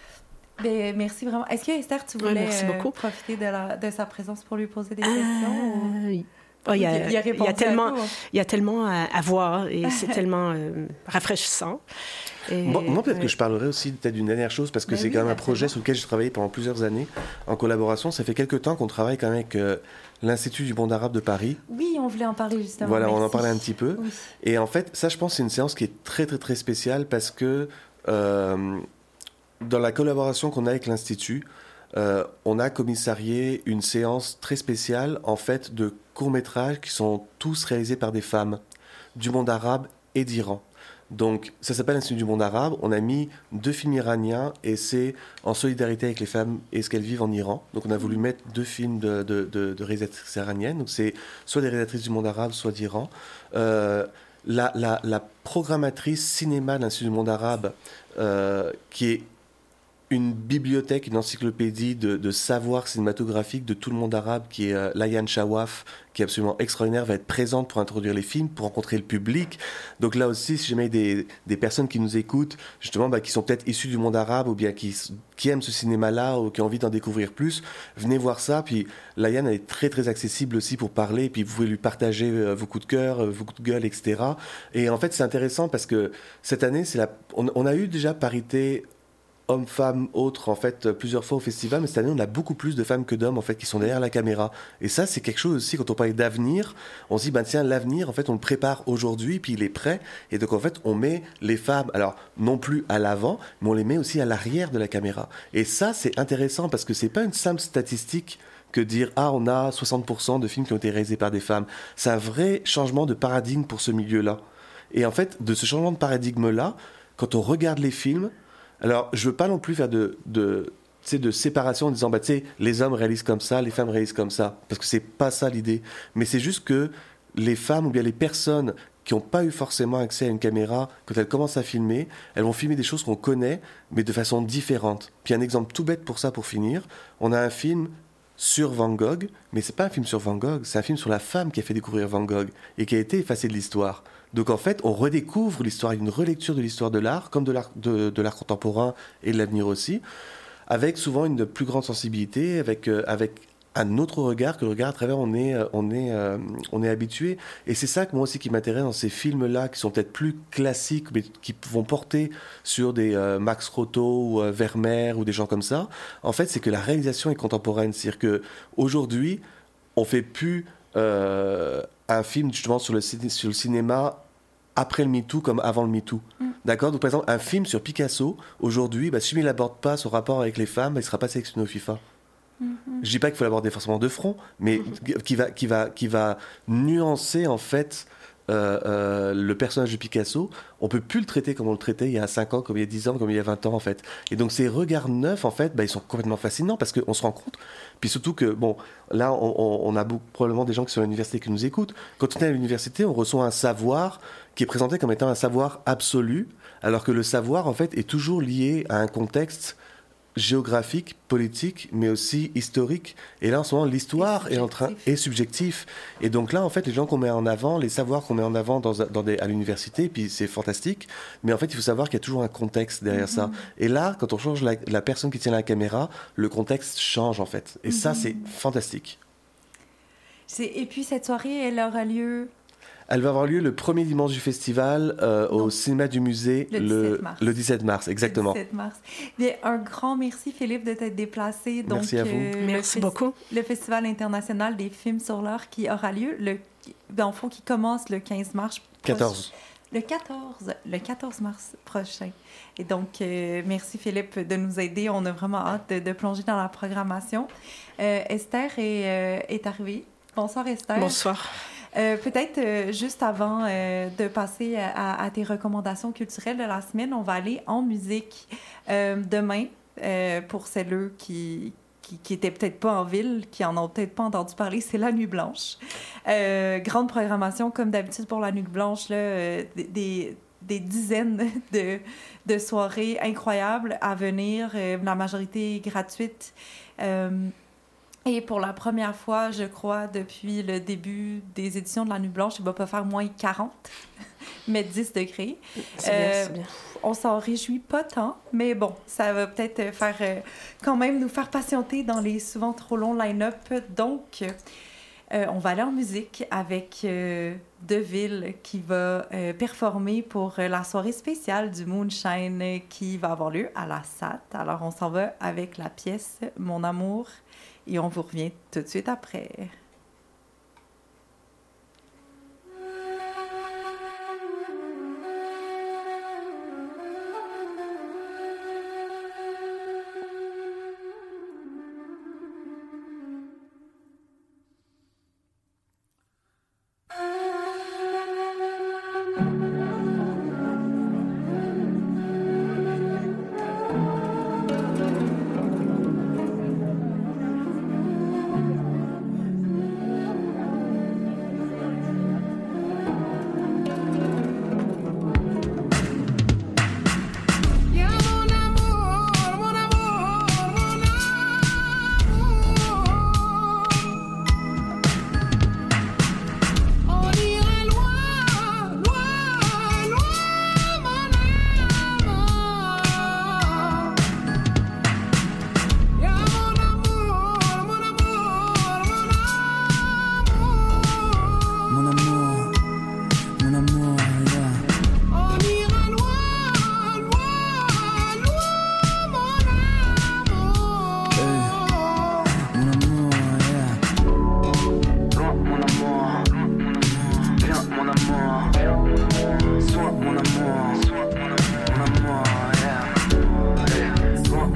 Mais merci vraiment. Est-ce que Esther, tu voulais ouais, euh, profiter de, la, de sa présence pour lui poser des questions? Euh, ou... Oh, il, y a, il, a il, y a tellement, il y a tellement à, à voir et c'est tellement euh, rafraîchissant. Et, moi, moi, peut-être ouais. que je parlerai aussi peut-être d'une dernière chose, parce que Mais c'est oui, quand même un projet sur lequel j'ai travaillé pendant plusieurs années en collaboration. Ça fait quelques temps qu'on travaille quand même avec euh, l'Institut du monde arabe de Paris. Oui, on voulait en parler justement. Voilà, Merci. on en parlait un petit peu. Oui. Et en fait, ça, je pense, c'est une séance qui est très, très, très spéciale parce que euh, dans la collaboration qu'on a avec l'Institut, Euh, on a commissarié une séance très spéciale, en fait, de courts-métrages qui sont tous réalisés par des femmes du monde arabe et d'Iran. Donc, ça s'appelle l'Institut du monde arabe. On a mis deux films iraniens et c'est en solidarité avec les femmes et ce qu'elles vivent en Iran. Donc, on a voulu mettre deux films de, de, de, de réalisatrices iraniennes. Donc, c'est soit des réalisatrices du monde arabe, soit d'Iran. Euh, la, la, la programmatrice cinéma de l'Institut du monde arabe, euh, qui est une bibliothèque, une encyclopédie de, de savoir cinématographique de tout le monde arabe, qui est euh, Layan Shawaf, qui est absolument extraordinaire, va être présente pour introduire les films, pour rencontrer le public. Donc là aussi, si jamais des, des personnes qui nous écoutent, justement, bah, qui sont peut-être issues du monde arabe, ou bien qui, qui aiment ce cinéma-là, ou qui ont envie d'en découvrir plus, venez voir ça. Puis Layan, elle est très très accessible aussi pour parler, puis vous pouvez lui partager euh, vos coups de cœur, euh, vos coups de gueule, et cetera. Et en fait, c'est intéressant parce que cette année, c'est la... on, on a eu déjà parité hommes, femmes, autres, en fait, plusieurs fois au festival, mais cette année, on a beaucoup plus de femmes que d'hommes, en fait, qui sont derrière la caméra. Et ça, c'est quelque chose aussi, quand on parle d'avenir, on se dit, ben tiens, l'avenir, en fait, on le prépare aujourd'hui, puis il est prêt. Et donc, en fait, on met les femmes, alors, non plus à l'avant, mais on les met aussi à l'arrière de la caméra. Et ça, c'est intéressant, parce que c'est pas une simple statistique que dire, ah, on a soixante pour cent de films qui ont été réalisés par des femmes. C'est un vrai changement de paradigme pour ce milieu-là. Et en fait, de ce changement de paradigme-là, quand on regarde les films, alors, je veux pas non plus faire de, de, de séparation en disant, bah, tu sais, les hommes réalisent comme ça, les femmes réalisent comme ça. Parce que c'est pas ça l'idée. Mais c'est juste que les femmes ou bien les personnes qui n'ont pas eu forcément accès à une caméra, quand elles commencent à filmer, elles vont filmer des choses qu'on connaît, mais de façon différente. Puis un exemple tout bête pour ça, pour finir, on a un film sur Van Gogh, mais c'est pas un film sur Van Gogh, c'est un film sur la femme qui a fait découvrir Van Gogh et qui a été effacée de l'histoire. Donc en fait, on redécouvre l'histoire, une relecture de l'histoire de l'art, comme de l'art, de, de l'art contemporain et de l'avenir aussi, avec souvent une plus grande sensibilité, avec, euh, avec un autre regard que le regard à travers on est, on est, euh, on est habitué. Et c'est ça que moi aussi qui m'intéresse dans ces films-là, qui sont peut-être plus classiques, mais qui vont porter sur des euh, Max Rotho ou euh, Vermeer ou des gens comme ça. En fait, c'est que la réalisation est contemporaine. C'est-à-dire qu'aujourd'hui, on ne fait plus euh, un film justement sur le, sur le cinéma après le MeToo comme avant le MeToo. Mm. D'accord ? Donc, par exemple, un film sur Picasso, aujourd'hui, bah, si il n'aborde pas son rapport avec les femmes, bah, il ne sera pas sélectionné au FIFA. Mm-hmm. Je ne dis pas qu'il faut l'aborder forcément de front, mais mm-hmm. qui, va, qui, va, qui va nuancer, en fait, euh, euh, le personnage de Picasso. On ne peut plus le traiter comme on le traitait il y a cinq ans, comme il y a dix ans, comme il y a vingt ans, en fait. Et donc, ces regards neufs, en fait, bah, ils sont complètement fascinants parce qu'on se rend compte. Puis surtout que, bon, là, on, on, on a beaucoup, probablement des gens qui sont à l'université qui nous écoutent. Quand on est à l'université, on reçoit un savoir qui est présenté comme étant un savoir absolu, alors que le savoir, en fait, est toujours lié à un contexte géographique, politique, mais aussi historique. Et là, en ce moment, l'histoire est en train est subjectif. Et donc là, en fait, les gens qu'on met en avant, les savoirs qu'on met en avant dans, dans des, à l'université, puis c'est fantastique. Mais en fait, il faut savoir qu'il y a toujours un contexte derrière mm-hmm. ça. Et là, quand on change la, la personne qui tient la caméra, le contexte change, en fait. Et mm-hmm. ça, c'est fantastique. C'est... Et puis, cette soirée, elle aura lieu... Elle va avoir lieu le premier dimanche du festival euh, au cinéma du musée le dix-sept mars. Le dix-sept mars, exactement. Le dix-sept mars. Bien, un grand merci, Philippe, de t'être déplacé. Donc, merci à vous. Euh, merci le beaucoup. Le Festival international des films sur l'art qui aura lieu, le, dans le fond, qui commence le quinze mars. quatorze. Le quatorze, le quatorze mars prochain. Et donc, euh, merci Philippe de nous aider. On a vraiment hâte de, de plonger dans la programmation. Euh, Esther est, euh, est arrivée. Bonsoir Esther. Bonsoir. Euh, peut-être euh, juste avant euh, de passer à, à tes recommandations culturelles de la semaine, on va aller en musique. Euh, demain, euh, pour celles qui qui, qui étaient peut-être pas en ville, qui en ont peut-être pas entendu parler, c'est la Nuit Blanche. Euh, grande programmation, comme d'habitude pour la Nuit Blanche, là, euh, des, des dizaines de, de soirées incroyables à venir, euh, la majorité gratuite. Euh, Et pour la première fois, je crois, depuis le début des éditions de la Nuit Blanche, il ne va pas faire moins quarante, mais dix degrés. C'est bien, euh, c'est bien. On s'en réjouit pas tant, mais bon, ça va peut-être faire euh, quand même nous faire patienter dans les souvent trop longs line-up. Donc, euh, on va aller en musique avec euh, Deville qui va euh, performer pour euh, la soirée spéciale du Moonshine qui va avoir lieu à la S A T. Alors, on s'en va avec la pièce « Mon amour ». Et on vous revient tout de suite après.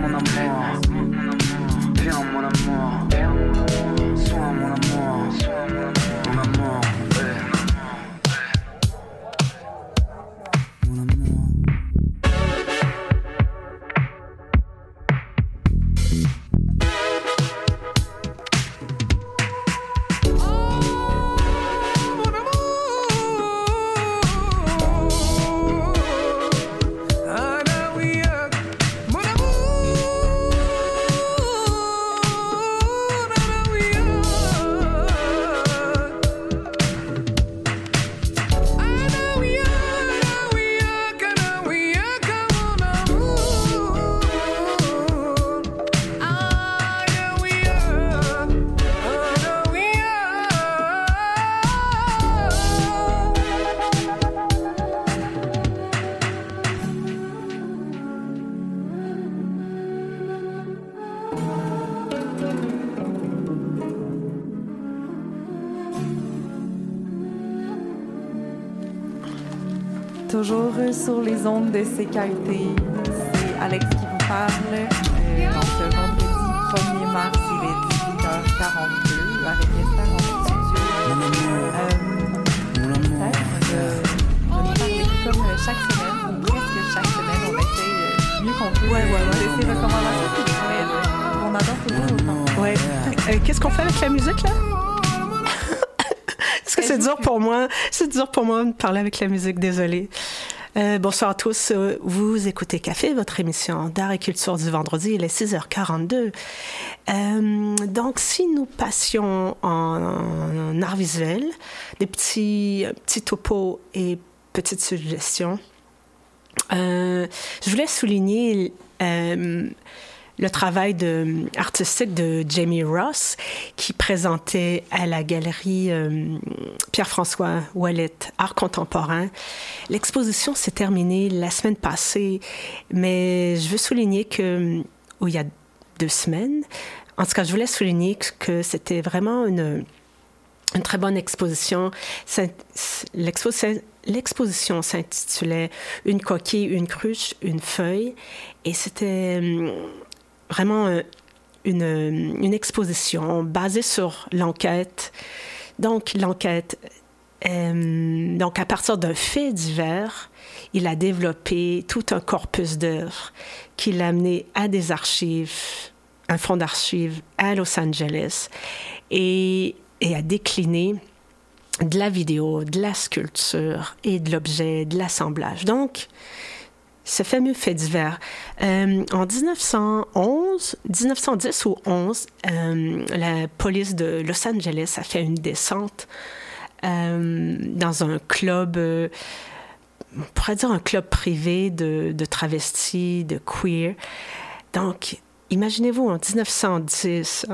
mon amour. Viens mon amour. Sois mon amour. Mon amour. Ouais. Mon amour. Toujours sur les ondes de C K U T, c'est Alex qui vous parle. Euh, en ce vendredi premier mars, il est dix-huit heures quarante-deux avec Esther en studio. Euh, Esther, euh, on va parler comme chaque semaine, ou presque chaque semaine, on essaye euh, mieux qu'on peut Ouais, ouais, ouais. de ces recommandations culturelles qu'on adore toujours autant. Ouais. Euh, qu'est-ce qu'on fait avec la musique, là? Est-ce que c'est dur pour moi? C'est dur pour moi de parler avec la musique, désolée. Euh, bonsoir à tous. Vous écoutez Café, votre émission d'art et culture du vendredi. Il est six heures quarante-deux. Euh, donc, si nous passions en, en art visuel, des petits, petits topos et petites suggestions, euh, je voulais souligner euh, le travail de, artistique de Jamie Ross, qui présentait à la galerie euh, Pierre-François Ouellet Art contemporain. L'exposition s'est terminée la semaine passée, mais je veux souligner que, ou il y a deux semaines, en tout cas, je voulais souligner que, que c'était vraiment une, une très bonne exposition. L'exposition, l'exposition s'intitulait « Une coquille, une cruche, une feuille », et c'était vraiment une, une exposition basée sur l'enquête. Donc, l'enquête, euh, donc à partir d'un fait divers, il a développé tout un corpus d'œuvres qui l'a amené à des archives, un fonds d'archives à Los Angeles, et, et a décliné de la vidéo, de la sculpture et de l'objet, de l'assemblage. Donc, ce fameux fait divers. Euh, en dix-neuf cent onze, dix-neuf cent dix ou onze, euh, la police de Los Angeles a fait une descente euh, dans un club, euh, on pourrait dire un club privé de, de travestis, de queer. Donc, imaginez-vous, en dix-neuf cent dix,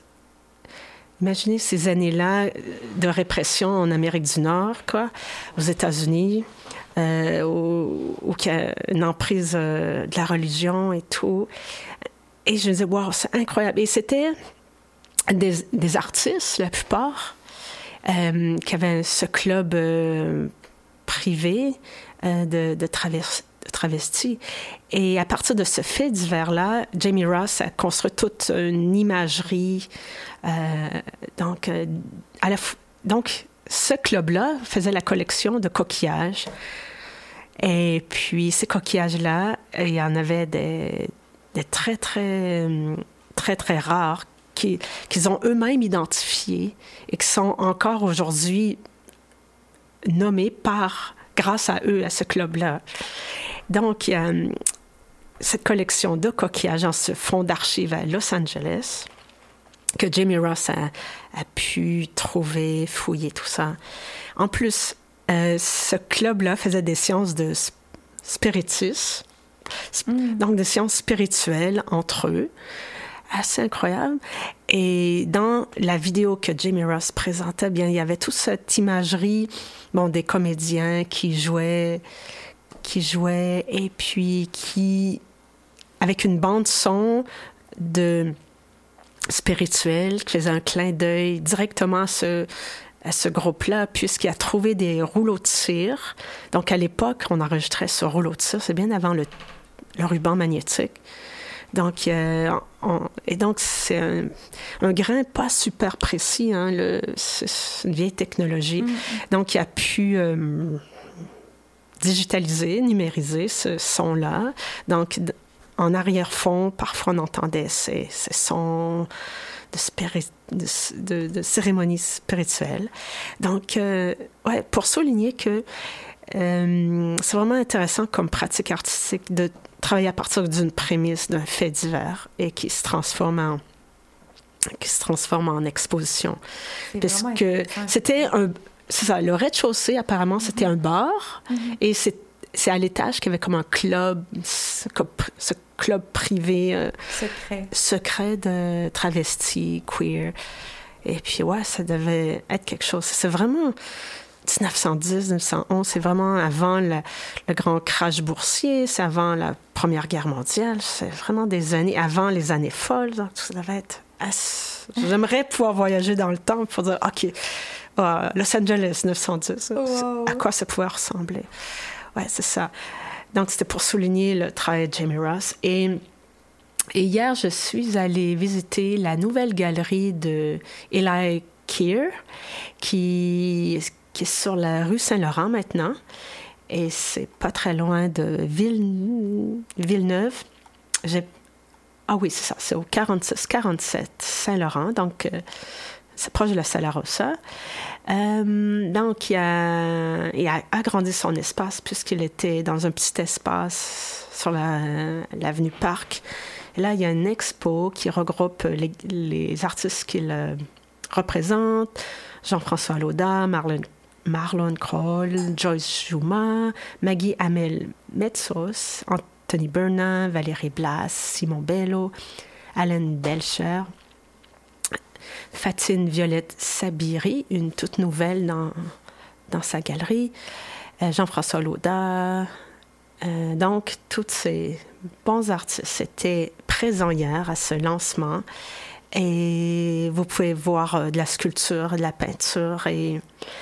imaginez ces années-là de répression en Amérique du Nord, quoi, aux États-Unis. Euh, où, où il y a une emprise euh, de la religion et tout. Et je me disais, wow, c'est incroyable. Et c'était des, des artistes, la plupart, euh, qui avaient ce club euh, privé euh, de, de, travers, de travestis. Et à partir de ce fait divers-là, Jamie Ross a construit toute une imagerie. Euh, donc, euh, à la f- donc, ce club-là faisait la collection de coquillages. Et puis, ces coquillages-là, il y en avait des, des très, très, très, très rares qui, qu'ils ont eux-mêmes identifiés et qui sont encore aujourd'hui nommés par, grâce à eux, à ce club-là. Donc, il y a cette collection de coquillages dans ce fonds d'archives à Los Angeles que Jamie Ross a, a pu trouver, fouiller, tout ça. En plus, euh, ce club-là faisait des séances de spiritisme, mm. donc des séances spirituelles entre eux, assez incroyable. Et dans la vidéo que Jamie Ross présentait, bien, il y avait toute cette imagerie, bon, des comédiens qui jouaient, qui jouaient, et puis qui, avec une bande son de spirituel, qui faisait un clin d'œil directement à ce, à ce groupe-là, puisqu'il a trouvé des rouleaux de cire. Donc, à l'époque, on enregistrait ce rouleau de cire, c'est bien avant le, le ruban magnétique. Donc, euh, on, et donc, c'est un, un grain pas super précis, hein, le, c'est une vieille technologie. Mm. Donc, il a pu euh, digitaliser, numériser ce son-là. Donc, en arrière-fond, parfois, on entendait ces, ces sons de, spiri- de, de, de cérémonie spirituelle. Donc, euh, ouais, pour souligner que euh, c'est vraiment intéressant comme pratique artistique de travailler à partir d'une prémisse, d'un fait divers, et qui se transforme en, qui se transforme en exposition. C'est parce que c'était un... C'est ça, le rez-de-chaussée, apparemment, mm-hmm. c'était un bar, mm-hmm. et c'est, c'est à l'étage qu'il y avait comme un club, ce, ce club privé euh, secret. secret de travestis, queer. Et puis, ouais, ça devait être quelque chose. C'est vraiment dix-neuf cent dix, dix-neuf cent onze, c'est vraiment avant le, le grand crash boursier, c'est avant la Première Guerre mondiale, c'est vraiment des années, avant les années folles. Donc, ça devait être assez... J'aimerais pouvoir voyager dans le temps pour dire, OK, oh, Los Angeles, neuf cent dix, wow. À quoi ça pouvait ressembler? Ouais, c'est ça. Donc, c'était pour souligner le travail de Jamie Ross. Et, et hier, je suis allée visiter la nouvelle galerie de Eli Keir, qui, qui est sur la rue Saint-Laurent maintenant. Et c'est pas très loin de Ville, Villeneuve. J'ai, ah oui, c'est ça, c'est au quarante-six quarante-sept Saint-Laurent. Donc, euh, c'est proche de la Sala Rossa. Euh, donc, il a, il a agrandi son espace puisqu'il était dans un petit espace sur la, l'avenue Parc. Et là, il y a une expo qui regroupe les, les artistes qu'il euh, représente. Jean-François Lauda, Marlon, Marlon Kroll, Joyce Juma, Maggie Hamel Metzos, Anthony Burnham, Valérie Blas, Simon Bello, Alan Belcher, Fatine Violette Sabiri, une toute nouvelle dans, dans sa galerie, euh, Jean-François Lauda. Euh, donc, tous ces bons artistes étaient présents hier à ce lancement. Et vous pouvez voir euh, de la sculpture, de la peinture et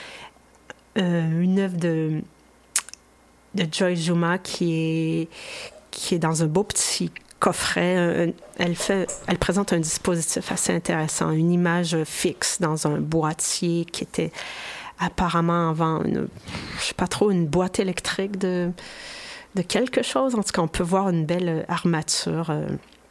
euh, une œuvre de, de Joyce Juma qui est, qui est dans un beau petit coffret. Elle, fait, elle présente un dispositif assez intéressant, une image fixe dans un boîtier qui était apparemment avant, une, je sais pas trop, une boîte électrique de, de quelque chose. En tout cas, on peut voir une belle armature, euh,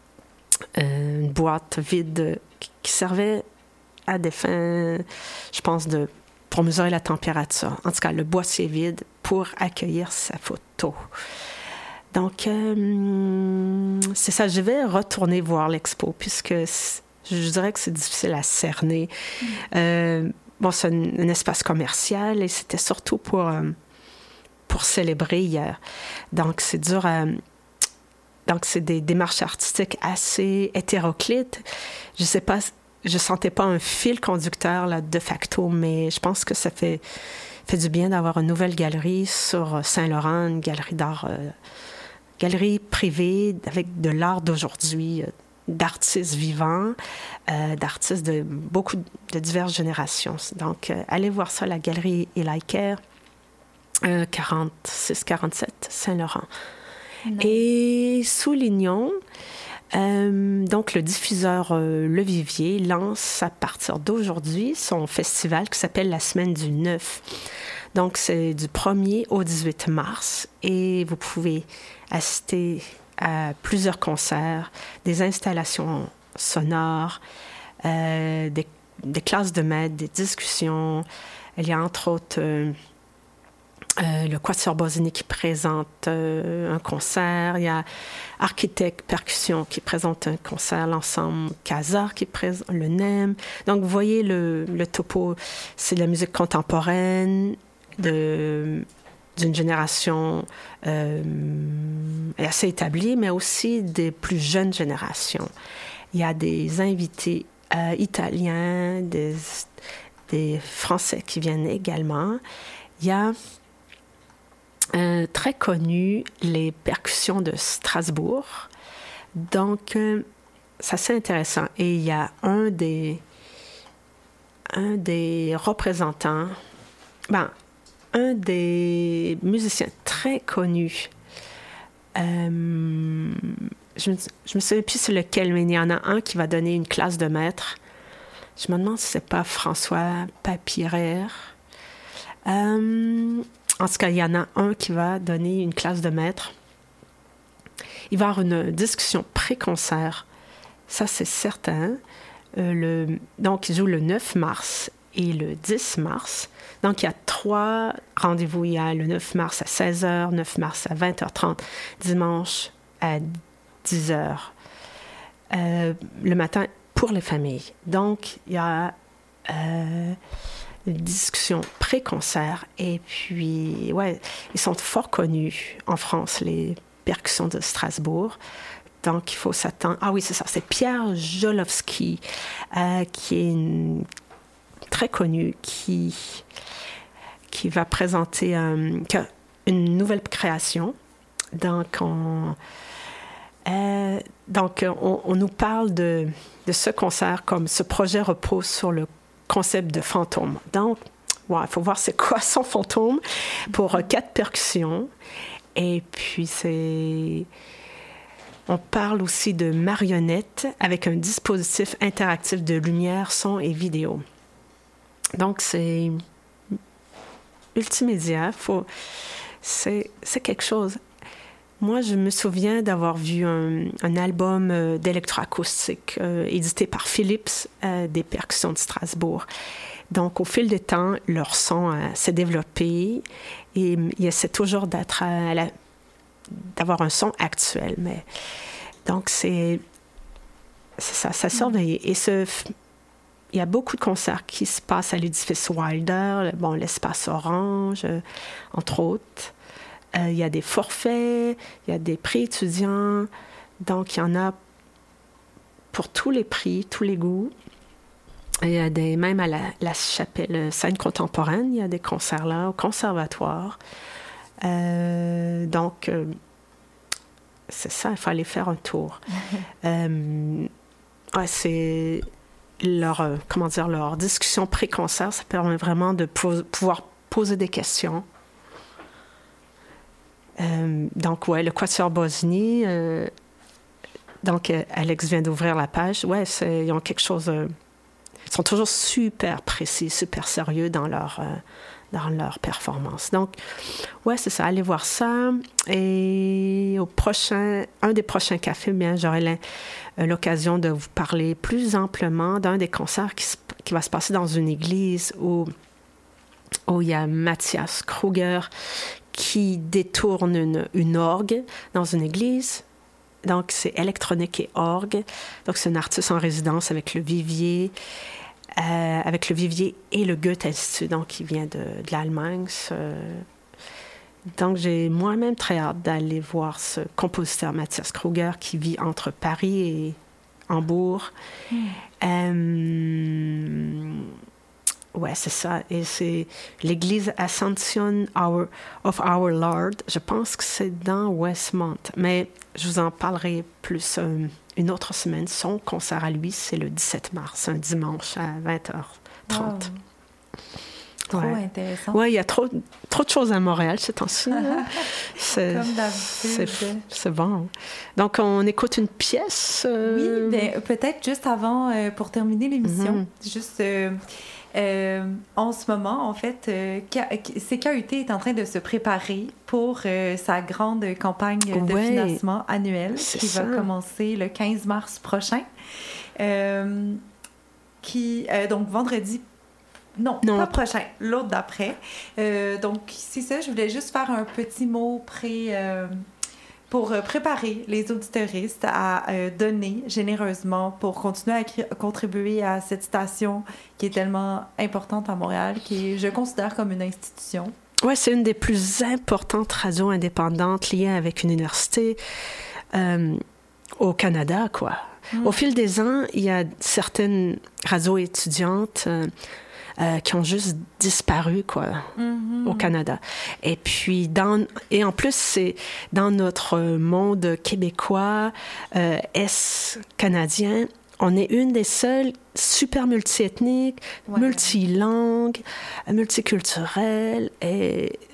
une boîte vide qui servait à des fins, je pense, de, pour mesurer la température. En tout cas, le boîtier vide pour accueillir sa photo. Donc, euh, c'est ça. Je vais retourner voir l'expo puisque je dirais que c'est difficile à cerner. Mm. Euh, bon, c'est un, un espace commercial et c'était surtout pour, euh, pour célébrer hier. Donc, c'est dur à... Donc, c'est des démarches artistiques assez hétéroclites. Je sais pas, je sentais pas un fil conducteur là, de facto, mais je pense que ça fait, fait du bien d'avoir une nouvelle galerie sur Saint-Laurent, une galerie d'art... Euh, galerie privée avec de l'art d'aujourd'hui, euh, d'artistes vivants, euh, d'artistes de beaucoup de diverses générations. Donc, euh, allez voir ça, la galerie Eli Keir, euh, quarante-six quarante-sept Saint-Laurent. Non. Et soulignons, euh, donc le diffuseur euh, Le Vivier lance à partir d'aujourd'hui son festival qui s'appelle la Semaine du neuf. Donc, c'est du premier au dix-huit mars et vous pouvez assister à plusieurs concerts, des installations sonores, euh, des, des classes de maître, des discussions. Il y a entre autres euh, euh, le Quatuor Bosini qui présente euh, un concert. Il y a Architecte Percussion qui présente un concert, l'ensemble Casar qui présente le N E M. Donc, vous voyez le, le topo, c'est de la musique contemporaine, de... d'une génération euh, assez établie, mais aussi des plus jeunes générations. Il y a des invités euh, italiens, des, des Français qui viennent également. Il y a euh, très connu les percussions de Strasbourg. Donc, euh, c'est assez intéressant. Et il y a un des, un des représentants... Ben, un des musiciens très connus, euh, je me, je me souviens plus c'est lequel, mais il y en a un qui va donner une classe de maître. Je me demande si c'est pas François Papiraire. Euh, en tout cas, il y en a un qui va donner une classe de maître. Il va y avoir une discussion pré-concert. Ça, c'est certain. Euh, le, donc, il joue le neuf mars et le dix mars. Donc, il y a trois rendez-vous. Il y a le neuf mars à seize heures, neuf mars à vingt heures trente, dimanche à dix heures, euh, le matin pour les familles. Donc, il y a euh, une discussion pré-concert. Et puis, ouais, ils sont fort connus en France, les percussions de Strasbourg. Donc, il faut s'attendre... Ah oui, c'est ça, c'est Pierre Jolowski, euh, qui est une... très connu, qui, qui va présenter euh, une nouvelle création. Donc, on, euh, donc, on, on nous parle de, de ce concert comme ce projet repose sur le concept de fantôme. Donc, il ouais, faut voir c'est quoi son fantôme pour euh, quatre percussions. Et puis, c'est... On parle aussi de marionnettes avec un dispositif interactif de lumière, son et vidéo. Donc, c'est multimédia. Faut... C'est... c'est quelque chose. Moi, je me souviens d'avoir vu un, un album euh, d'électroacoustique euh, édité par Philips, euh, des percussions de Strasbourg. Donc, au fil du temps, leur son euh, s'est développé et il essaie toujours d'être à la... d'avoir un son actuel. Mais... Donc, c'est, c'est ça, ça surveille. Et ce... il y a beaucoup de concerts qui se passent à l'édifice Wilder, bon, l'espace Orange, euh, entre autres. Euh, il y a des forfaits, il y a des prix étudiants. Donc, il y en a pour tous les prix, tous les goûts. Il y a des, même à la, la chapelle scène contemporaine, il y a des concerts là, au conservatoire. Euh, donc, euh, c'est ça, il faut aller faire un tour. euh, ouais, c'est leur, euh, comment dire, leur discussion pré-concert, ça permet vraiment de po- pouvoir poser des questions. Euh, donc, ouais, le Quatuor Bosnie, euh, donc euh, Alex vient d'ouvrir la page. Ouais, c'est, ils ont quelque chose... Euh, ils sont toujours super précis, super sérieux dans leur... Euh, dans leur performance. Donc, ouais, c'est ça. Allez voir ça. Et au prochain, un des prochains cafés, bien, j'aurai l'occasion de vous parler plus amplement d'un des concerts qui, qui va se passer dans une église où, où il y a Mathias Kruger qui détourne une, une orgue dans une église. Donc, c'est électronique et orgue. Donc, c'est un artiste en résidence avec le Vivier. Euh, avec le Vivier et le Goethe-Institut, donc qui vient de, de l'Allemagne. Ce... Donc, j'ai moi-même très hâte d'aller voir ce compositeur Mathias Kruger qui vit entre Paris et Hambourg. Mm. Euh... Ouais, c'est ça. Et c'est l'église Ascension Our, of Our Lord. Je pense que c'est dans Westmont. Mais je vous en parlerai plus euh, une autre semaine. Son concert à lui, c'est le dix-sept mars, un dimanche à vingt heures trente. Wow. Trop ouais. intéressant. Oui, il y a trop, trop de choses à Montréal ce temps-ci. c'est, Comme d'habitude. C'est, c'est bon. Donc, on écoute une pièce. Euh... Oui, bien, peut-être juste avant, euh, pour terminer l'émission, mm-hmm. juste... Euh, Euh, en ce moment, en fait, euh, C K U T est en train de se préparer pour euh, sa grande campagne de ouais, financement annuelle qui ça. va commencer le quinze mars prochain. Euh, qui, euh, donc, vendredi... Non, non, pas prochain, l'autre d'après. Euh, donc, c'est ça, je voulais juste faire un petit mot pré... Euh, pour préparer les auditeuristes à euh, donner généreusement pour continuer à cri- contribuer à cette station qui est tellement importante à Montréal, qui est, je considère comme une institution. Oui, c'est une des plus importantes radios indépendantes liées avec une université euh, au Canada, quoi. Mm. Au fil des ans, il y a certaines radios étudiantes euh, Euh, qui ont juste disparu, quoi, mm-hmm. au Canada. Et puis, dans, et en plus, c'est dans notre monde québécois, euh, est-canadien, on est une des seules super multiethniques, ouais. multilangues, multiculturelles, et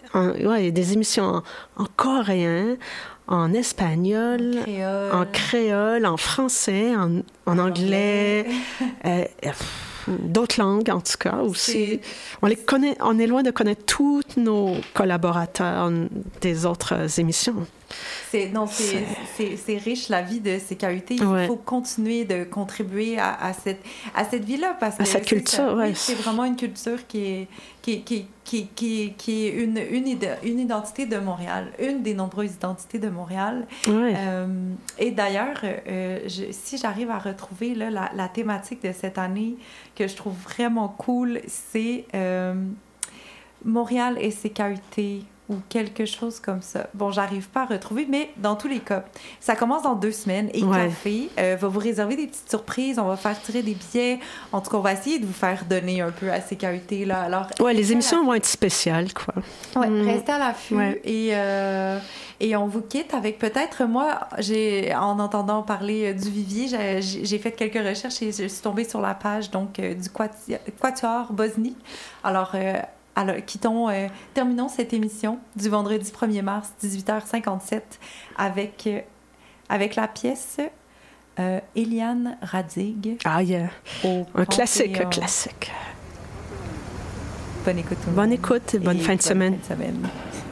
en, ouais, des émissions en, en coréen, en espagnol, En créole. en, créole, en français, en, en anglais, euh, euh, d'autres langues en tout cas aussi. C'est- On les connaît, on est loin de connaître tous nos collaborateurs des autres émissions. C'est, non, c'est, c'est, c'est riche la vie de C K U T. Ouais. Il faut continuer de contribuer à, à cette, à cette vie-là parce que À cette c'est culture, ça, oui, ouais. c'est vraiment une culture qui est, qui, qui, qui, qui, qui est une, une, ide- une identité de Montréal, une des nombreuses identités de Montréal. Ouais. Euh, et d'ailleurs, euh, je- si j'arrive à retrouver là, la, la thématique de cette année que je trouve vraiment cool, c'est euh, Montréal et C K U T ou quelque chose comme ça. Bon, j'arrive pas à retrouver, mais dans tous les cas, ça commence dans deux semaines et Ouais. Café euh, va vous réserver des petites surprises. On va faire tirer des billets. En tout cas, on va essayer de vous faire donner un peu à C K U T. Là. Alors, Ouais, les restez à émissions vont être spéciales, quoi. Ouais, Mm. restez à l'affût Ouais. et, euh, et on vous quitte avec peut-être, moi, j'ai, en entendant parler euh, du Vivier, j'ai, j'ai j'ai fait quelques recherches et je suis tombée sur la page donc, euh, du Quati- Quatuor Bosnie. Alors, euh, alors quittons, euh, terminons cette émission du vendredi premier mars, dix-huit heures cinquante-sept, avec, euh, avec la pièce euh, Eliane Radig. Ah, yeah. Au Un classique, un Panthéon. classique. Bonne écoute. tout le Bonne monde. écoute et bonne fin de semaine. Bonne fin de semaine.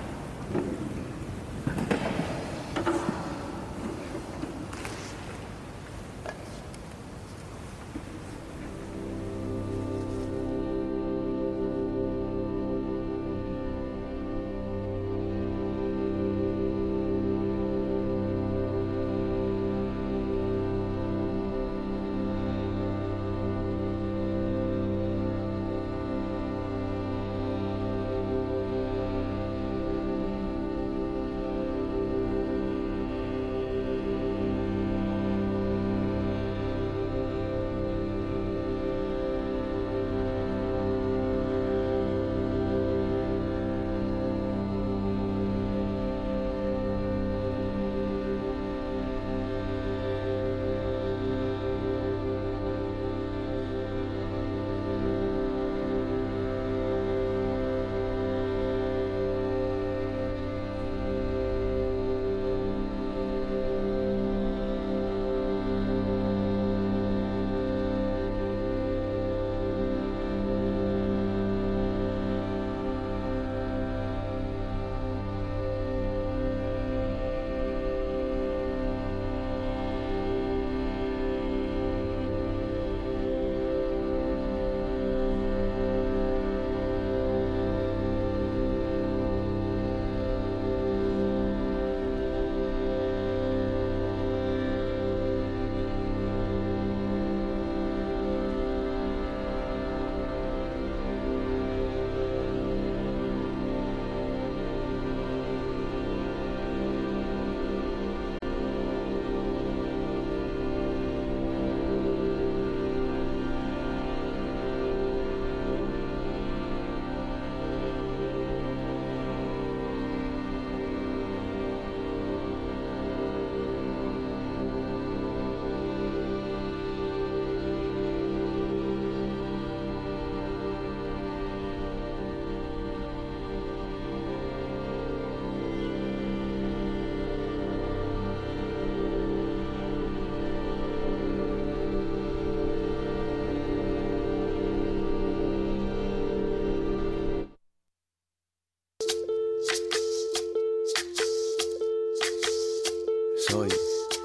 Soy,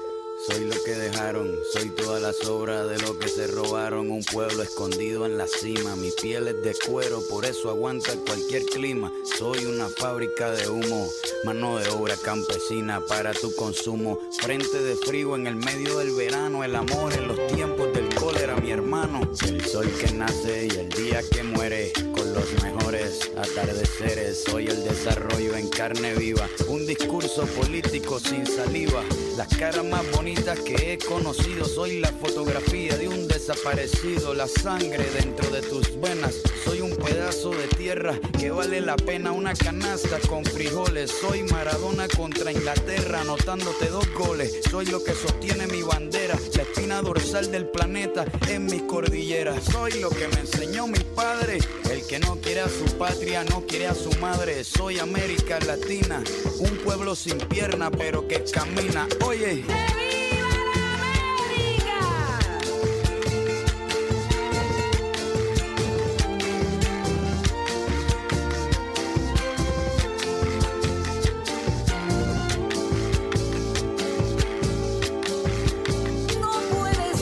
soy lo que dejaron, soy toda la sobra de lo que se robaron. Un pueblo escondido en la cima, mi piel es de cuero, por eso aguanta cualquier clima. Soy una fábrica de humo, mano de obra campesina para tu consumo. Frente de frío en el medio del verano, el amor en los tiempos del cólera, mi hermano. El sol que nace y el día que muere, con los mejores atardeceres. Soy el desarrollo en carne viva, un discurso político sin saliva. Las caras más bonitas que he conocido, soy la fotografía de un desaparecido. La sangre dentro de tus venas, soy un pedazo de tierra que vale la pena una canasta con frijoles. Soy Maradona contra Inglaterra, anotándote dos goles. Soy lo que sostiene mi bandera, la espina dorsal sal del planeta en mis cordilleras. Soy lo que me enseñó mi padre. El que no quiere a su patria no quiere a su madre. Soy América Latina, un pueblo sin pierna pero que camina. Oye.